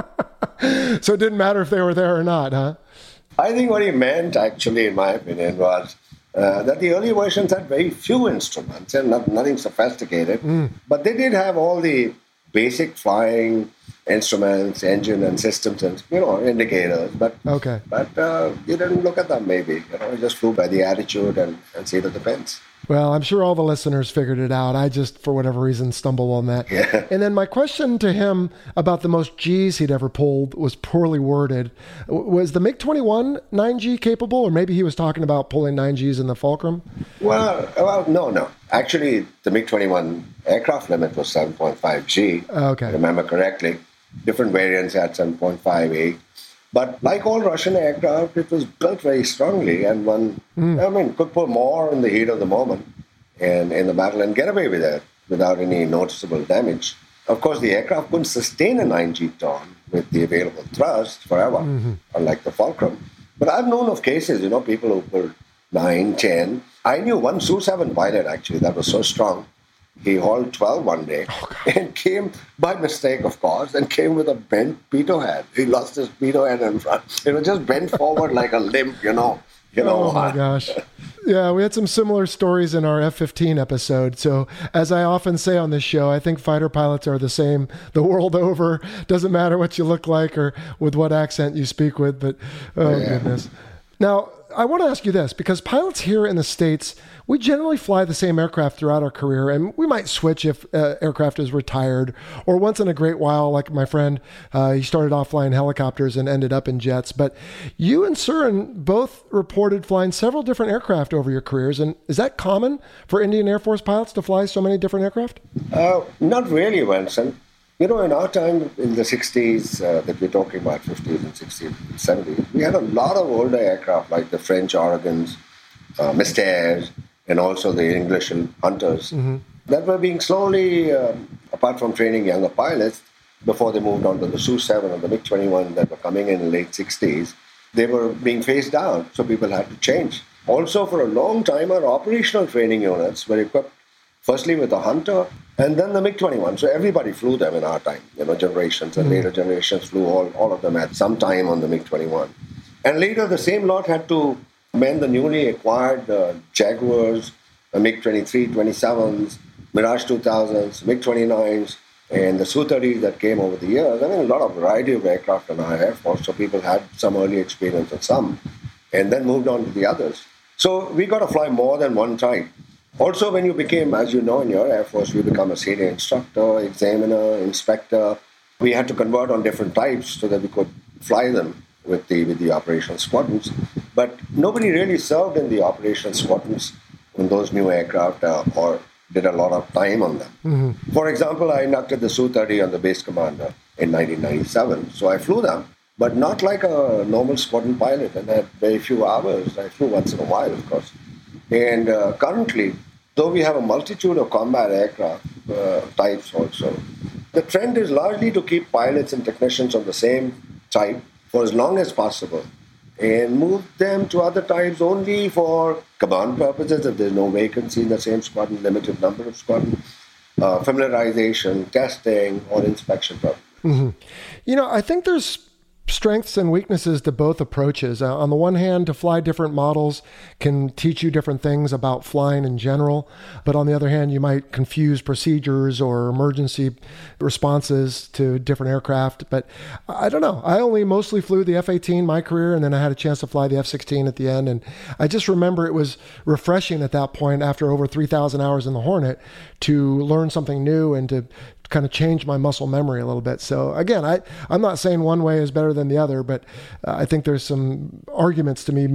A: So it didn't matter if they were there or not, huh?
E: I think what he meant, actually, in my opinion, was uh, that the early versions had very few instruments and not, nothing sophisticated. Mm. But they did have all the basic flying instruments, engine and systems, and you know, indicators. But
A: okay.
E: But uh, you didn't look at them, maybe. You know, you just flew by the attitude and, and seat of the pants.
A: Well, I'm sure all the listeners figured it out. I just, for whatever reason, stumbled on that.
E: Yeah.
A: And then my question to him about the most G's he'd ever pulled was poorly worded. Was the MiG twenty-one nine G capable, or maybe he was talking about pulling nine G's in the Fulcrum?
E: Well, well, no, no. Actually, the MiG twenty-one aircraft limit was seven point five G.
A: Okay.
E: If I remember correctly. Different variants had seven point five eight. But like all Russian aircraft, it was built very strongly, and one, mm. I mean, could pull more in the heat of the moment and in the battle and get away with it without any noticeable damage. Of course, the aircraft couldn't sustain a nine G ton with the available thrust forever, mm-hmm. unlike the Fulcrum. But I've known of cases, you know, people who pulled nine, ten. I knew one S U seven pilot, actually, that was so strong. He hauled twelve one day oh, and came, by mistake, of course, and came with a bent pitot head. He lost his pitot head in front. It was just bent forward like a limp, you know. You know.
A: Oh, my gosh. Yeah, we had some similar stories in our F fifteen episode. So, as I often say on this show, I think fighter pilots are the same the world over. Doesn't matter what you look like or with what accent you speak with, but oh, yeah. goodness. Now, I want to ask you this, because pilots here in the States, we generally fly the same aircraft throughout our career, and we might switch if uh, aircraft is retired, or once in a great while, like my friend, uh, he started off flying helicopters and ended up in jets. But you and Surin both reported flying several different aircraft over your careers, and is that common for Indian Air Force pilots to fly so many different aircraft?
E: Uh, not really, Vincent. You know, in our time, in the sixties, uh, that we're talking about, fifties and sixties and seventies, we had a lot of older aircraft, like the French Oregons, uh, Mystères, and also the English Hunters, mm-hmm. that were being slowly, um, apart from training younger pilots, before they moved on to the S U seven or the MiG twenty-one that were coming in the late sixties, they were being phased out, so people had to change. Also, for a long time, our operational training units were equipped firstly with the Hunter and then the MiG twenty-one. So everybody flew them in our time, you know, generations and mm-hmm. later generations flew all, all of them at some time on the MiG twenty-one. And later, the same lot had to man the newly acquired uh, Jaguars, the MiG twenty-three, twenty-sevens, Mirage two thousands, MiG twenty-nines, and the S U thirties that came over the years. I mean, a lot of variety of aircraft in our Air Force, so people had some early experience with some, and then moved on to the others. So we got to fly more than one type. Also, when you became, as you know, in your Air Force, you become a senior instructor, examiner, inspector. We had to convert on different types so that we could fly them with the with the operational squadrons. But nobody really served in the operational squadrons in those new aircraft uh, or did a lot of time on them. Mm-hmm. For example, I inducted the S U thirty on the base commander in nineteen ninety-seven. So I flew them, but not like a normal squadron pilot, and I had very few hours. I flew once in a while, of course. And uh, currently, though we have a multitude of combat aircraft uh, types also, the trend is largely to keep pilots and technicians of the same type for as long as possible and move them to other types only for command purposes if there's no vacancy in the same squadron, limited number of squadrons, uh, familiarization, testing, or inspection purposes.
A: Mm-hmm. You know, I think there's strengths and weaknesses to both approaches. Uh, on the one hand, to fly different models can teach you different things about flying in general. But on the other hand, you might confuse procedures or emergency responses to different aircraft. But I don't know. I only mostly flew the F eighteen my career, and then I had a chance to fly the F sixteen at the end. And I just remember it was refreshing at that point, after over three thousand hours in the Hornet, to learn something new and to kind of change my muscle memory a little bit. So again, I, I'm not saying one way is better than the other, but uh, I think there's some arguments to be made.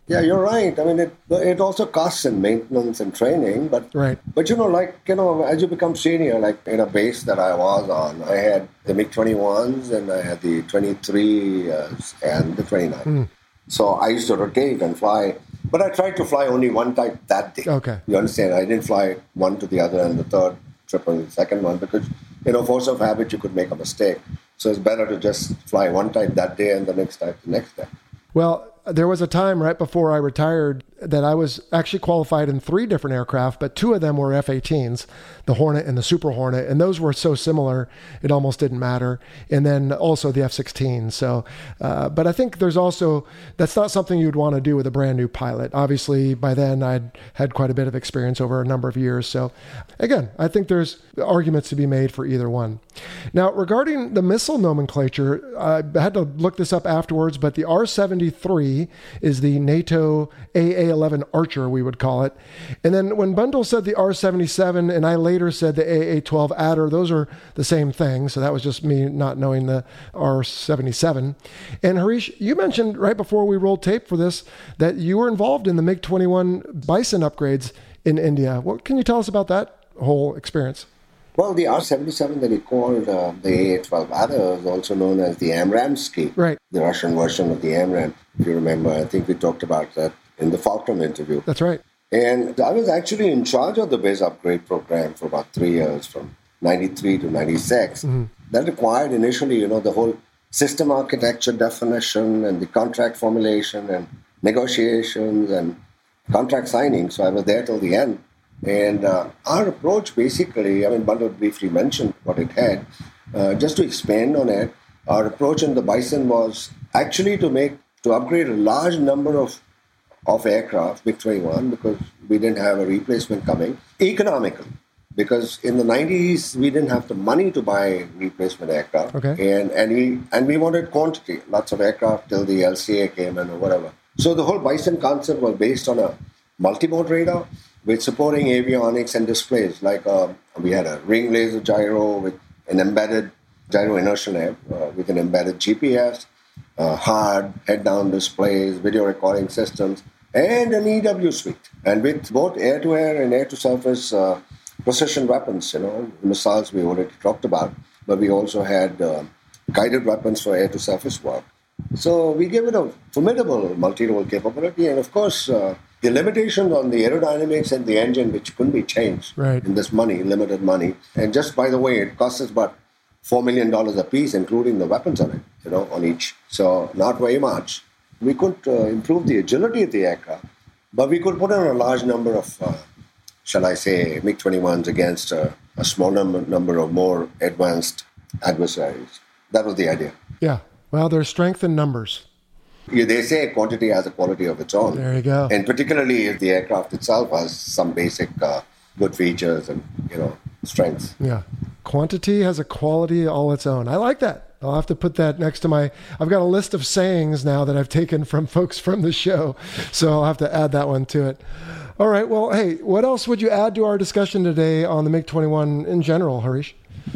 E: Yeah, you're right. I mean, it it also costs in maintenance and training, but
A: right.
E: But you know, like you know, as you become senior, like in a base that I was on, I had the MiG twenty-ones and I had the twenty-three uh, and the twenty-nine. Mm. So I used to rotate and fly, but I tried to fly only one type that day.
A: Okay,
E: you understand? I didn't fly one to the other and the third trip on the second one because you know, force of habit, you could make a mistake. So it's better to just fly one type that day and the next type the next day.
A: Well, there was a time right before I retired that I was actually qualified in three different aircraft, but two of them were F eighteens, the Hornet and the Super Hornet, and those were so similar, it almost didn't matter. And then also the F sixteen. So, uh, but I think there's also, that's not something you'd want to do with a brand new pilot. Obviously, by then I'd had quite a bit of experience over a number of years. So again, I think there's arguments to be made for either one. Now, regarding the missile nomenclature, I had to look this up afterwards, but the R seventy-three is the NATO A A eleven Archer, we would call it. And then when Bundle said the R seventy-seven, and I later said the A A twelve Adder, those are the same thing. So that was just me not knowing the R seventy-seven. And Harish, you mentioned right before we rolled tape for this that you were involved in the MiG twenty-one Bison upgrades in India. What can you tell us about that whole experience?
E: Well, the R seventy-seven that he called uh, the A A twelve Adder is also known as the Amramsky,
A: right?
E: The Russian version of the Amram. If you remember, I think we talked about that in the Falcon interview.
A: That's right.
E: And I was actually in charge of the base upgrade program for about three years, from ninety-three to ninety-six. Mm-hmm. That required initially, you know, the whole system architecture definition and the contract formulation and negotiations and contract signing. So I was there till the end. And uh, our approach basically, I mean, Bundle briefly mentioned what it had. Uh, just to expand on it, our approach in the Bison was actually to make, to upgrade a large number of, of aircraft, MiG twenty-one, because we didn't have a replacement coming, economical. Because in the nineties, we didn't have the money to buy replacement aircraft.
A: Okay.
E: And, and, we, and we wanted quantity, lots of aircraft till the L C A came in or whatever. So the whole Bison concept was based on a multi-mode radar, with supporting avionics and displays. Like uh, we had a ring laser gyro with an embedded gyro inertial amp, uh, with an embedded G P S, uh, hard head-down displays, video recording systems, and an E W suite. And with both air-to-air and air-to-surface uh, precision weapons, you know, missiles we already talked about, but we also had uh, guided weapons for air-to-surface work. So we gave it a formidable multi-role capability, and of course, uh, the limitations on the aerodynamics and the engine, which couldn't be changed
A: right.
E: in this money, limited money. And just by the way, it costs us about four million dollars a piece, including the weapons on it, you know, on each. So not very much. We could uh, improve the agility of the aircraft, but we could put in a large number of, uh, shall I say, MiG twenty-ones against uh, a small number, number of more advanced adversaries. That was the idea.
A: Yeah. Well, there's strength in numbers.
E: Yeah, they say quantity has a quality of its own.
A: There you go.
E: And particularly if the aircraft itself has some basic uh, good features and, you know, strengths.
A: Yeah. Quantity has a quality all its own. I like that. I'll have to put that next to my, I've got a list of sayings now that I've taken from folks from the show. So I'll have to add that one to it. All right. Well, hey, what else would you add to our discussion today on the MiG twenty-one in general, Harish?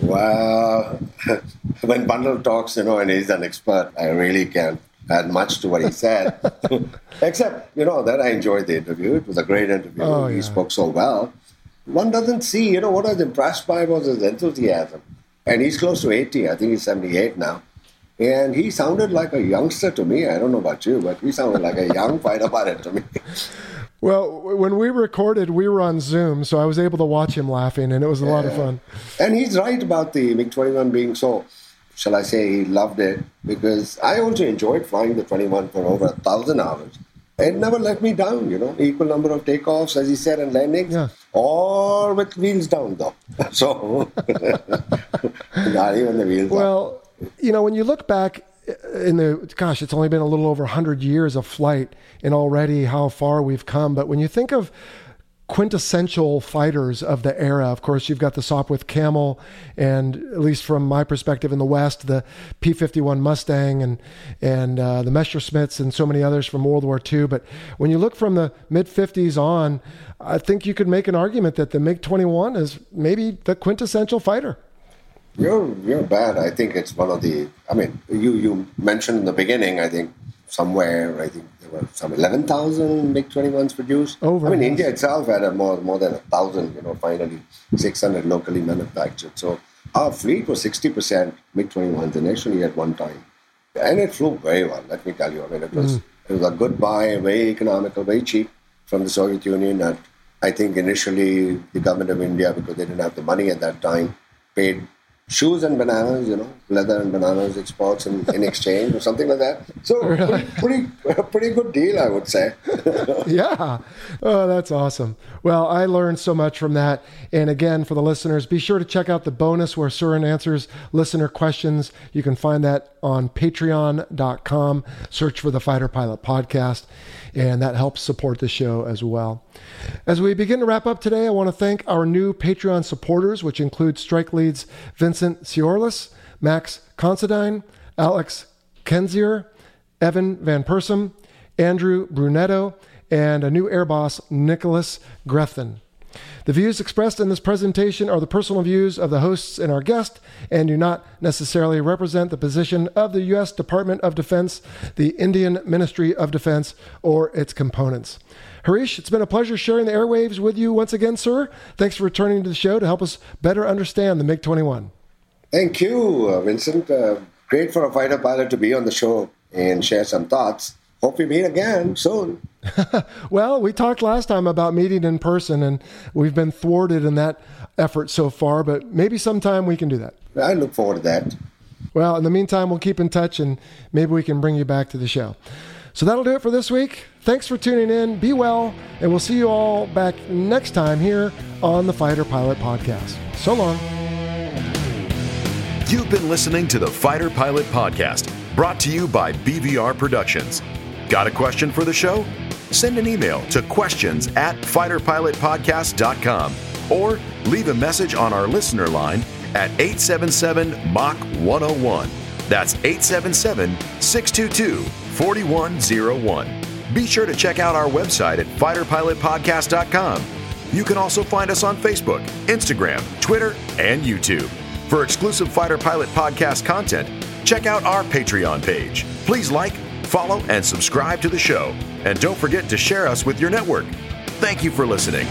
E: Well, when Bundle talks, you know, and he's an expert, I really can't add much to what he said. Except, you know, that I enjoyed the interview. It was a great interview.
A: Oh,
E: he
A: yeah.
E: spoke so well. One doesn't see, you know, what I was impressed by was his enthusiasm. And he's close to eighty. I think he's seventy-eight now. And he sounded like a youngster to me. I don't know about you, but he sounded like a young fighter pilot to me.
A: Well, when we recorded, we were on Zoom, so I was able to watch him laughing, and it was a yeah. lot of fun.
E: And he's right about the MiG twenty-one being so, shall I say, he loved it, because I also enjoyed flying the twenty-one for over a thousand hours. It never let me down, you know, equal number of takeoffs, as he said, and landings,
A: yeah.
E: or with wheels down, though. So, not even the wheels
A: well, down. You know, when you look back in the, gosh, it's only been a little over one hundred years of flight, and already how far we've come. But when you think of quintessential fighters of the era, of course, you've got the Sopwith Camel, and at least from my perspective in the West, the P fifty-one Mustang and and uh, the Messerschmitts and so many others from World War Two. But when you look from the mid fifties on, I think you could make an argument that the MiG twenty-one is maybe the quintessential fighter.
E: You're you're bad. I think it's one of the, I mean, you, you mentioned in the beginning, I think, somewhere, I think there were some eleven thousand MiG twenty-ones produced.
A: Oh,
E: I mean,
A: nice.
E: India itself had a more more than a thousand. You know, finally six hundred locally manufactured. So our fleet was sixty percent MiG twenty-ones initially at one time, and it flew very well. Let me tell you. I mean, it was mm. it was a good buy, very economical, very cheap from the Soviet Union. That I think initially the government of India, because they didn't have the money at that time, paid shoes and bananas, you know, leather and bananas exports in, in exchange or something like that. So really? pretty, pretty, pretty good deal, I would say.
A: Yeah. Oh, that's awesome. Well, I learned so much from that. And again, for the listeners, be sure to check out the bonus where Surin answers listener questions. You can find that on patreon dot com. Search for the Fighter Pilot Podcast, and that helps support the show as well. As we begin to wrap up today, I want to thank our new Patreon supporters, which include Strike Leads Vincent Ciorlis, Max Considine, Alex Kenzier, Evan Van Persum, Andrew Brunetto, and a new air boss, Nicholas Grethen. The views expressed in this presentation are the personal views of the hosts and our guest, and do not necessarily represent the position of the U S Department of Defense, the Indian Ministry of Defense, or its components. Harish, it's been a pleasure sharing the airwaves with you once again, sir. Thanks for returning to the show to help us better understand the MiG twenty-one.
E: Thank you, uh, Vincent. Uh, great for a fighter pilot to be on the show and share some thoughts. Hope we meet again soon.
A: Well, we talked last time about meeting in person, and we've been thwarted in that effort so far, but maybe sometime we can do that.
E: I look forward to that.
A: Well, in the meantime, we'll keep in touch, and maybe we can bring you back to the show. So that'll do it for this week. Thanks for tuning in. Be well, and we'll see you all back next time here on the Fighter Pilot Podcast. So long.
D: You've been listening to the Fighter Pilot Podcast, brought to you by B V R Productions. Got a question for the show? Send an email to questions at fighter pilot podcast dot com or leave a message on our listener line at eight seven seven M A C H one oh one. That's eight seven seven, six two two, four one zero one. Be sure to check out our website at fighter pilot podcast dot com. You can also find us on Facebook, Instagram, Twitter, and YouTube. For exclusive Fighter Pilot Podcast content, check out our Patreon page. Please like, follow, and subscribe to the show. And don't forget to share us with your network. Thank you for listening.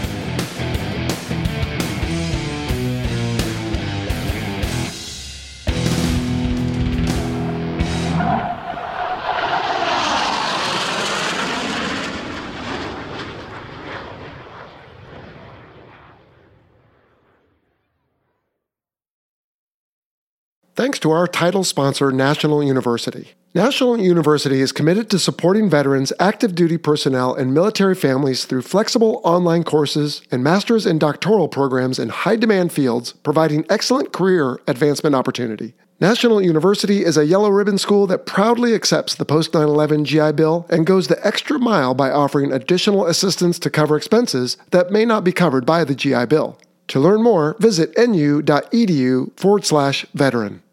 A: Thanks to our title sponsor, National University. National University is committed to supporting veterans, active duty personnel, and military families through flexible online courses and master's and doctoral programs in high-demand fields, providing excellent career advancement opportunity. National University is a yellow ribbon school that proudly accepts the post nine eleven G I Bill and goes the extra mile by offering additional assistance to cover expenses that may not be covered by the G I Bill. To learn more, visit nu.edu forward slash veteran.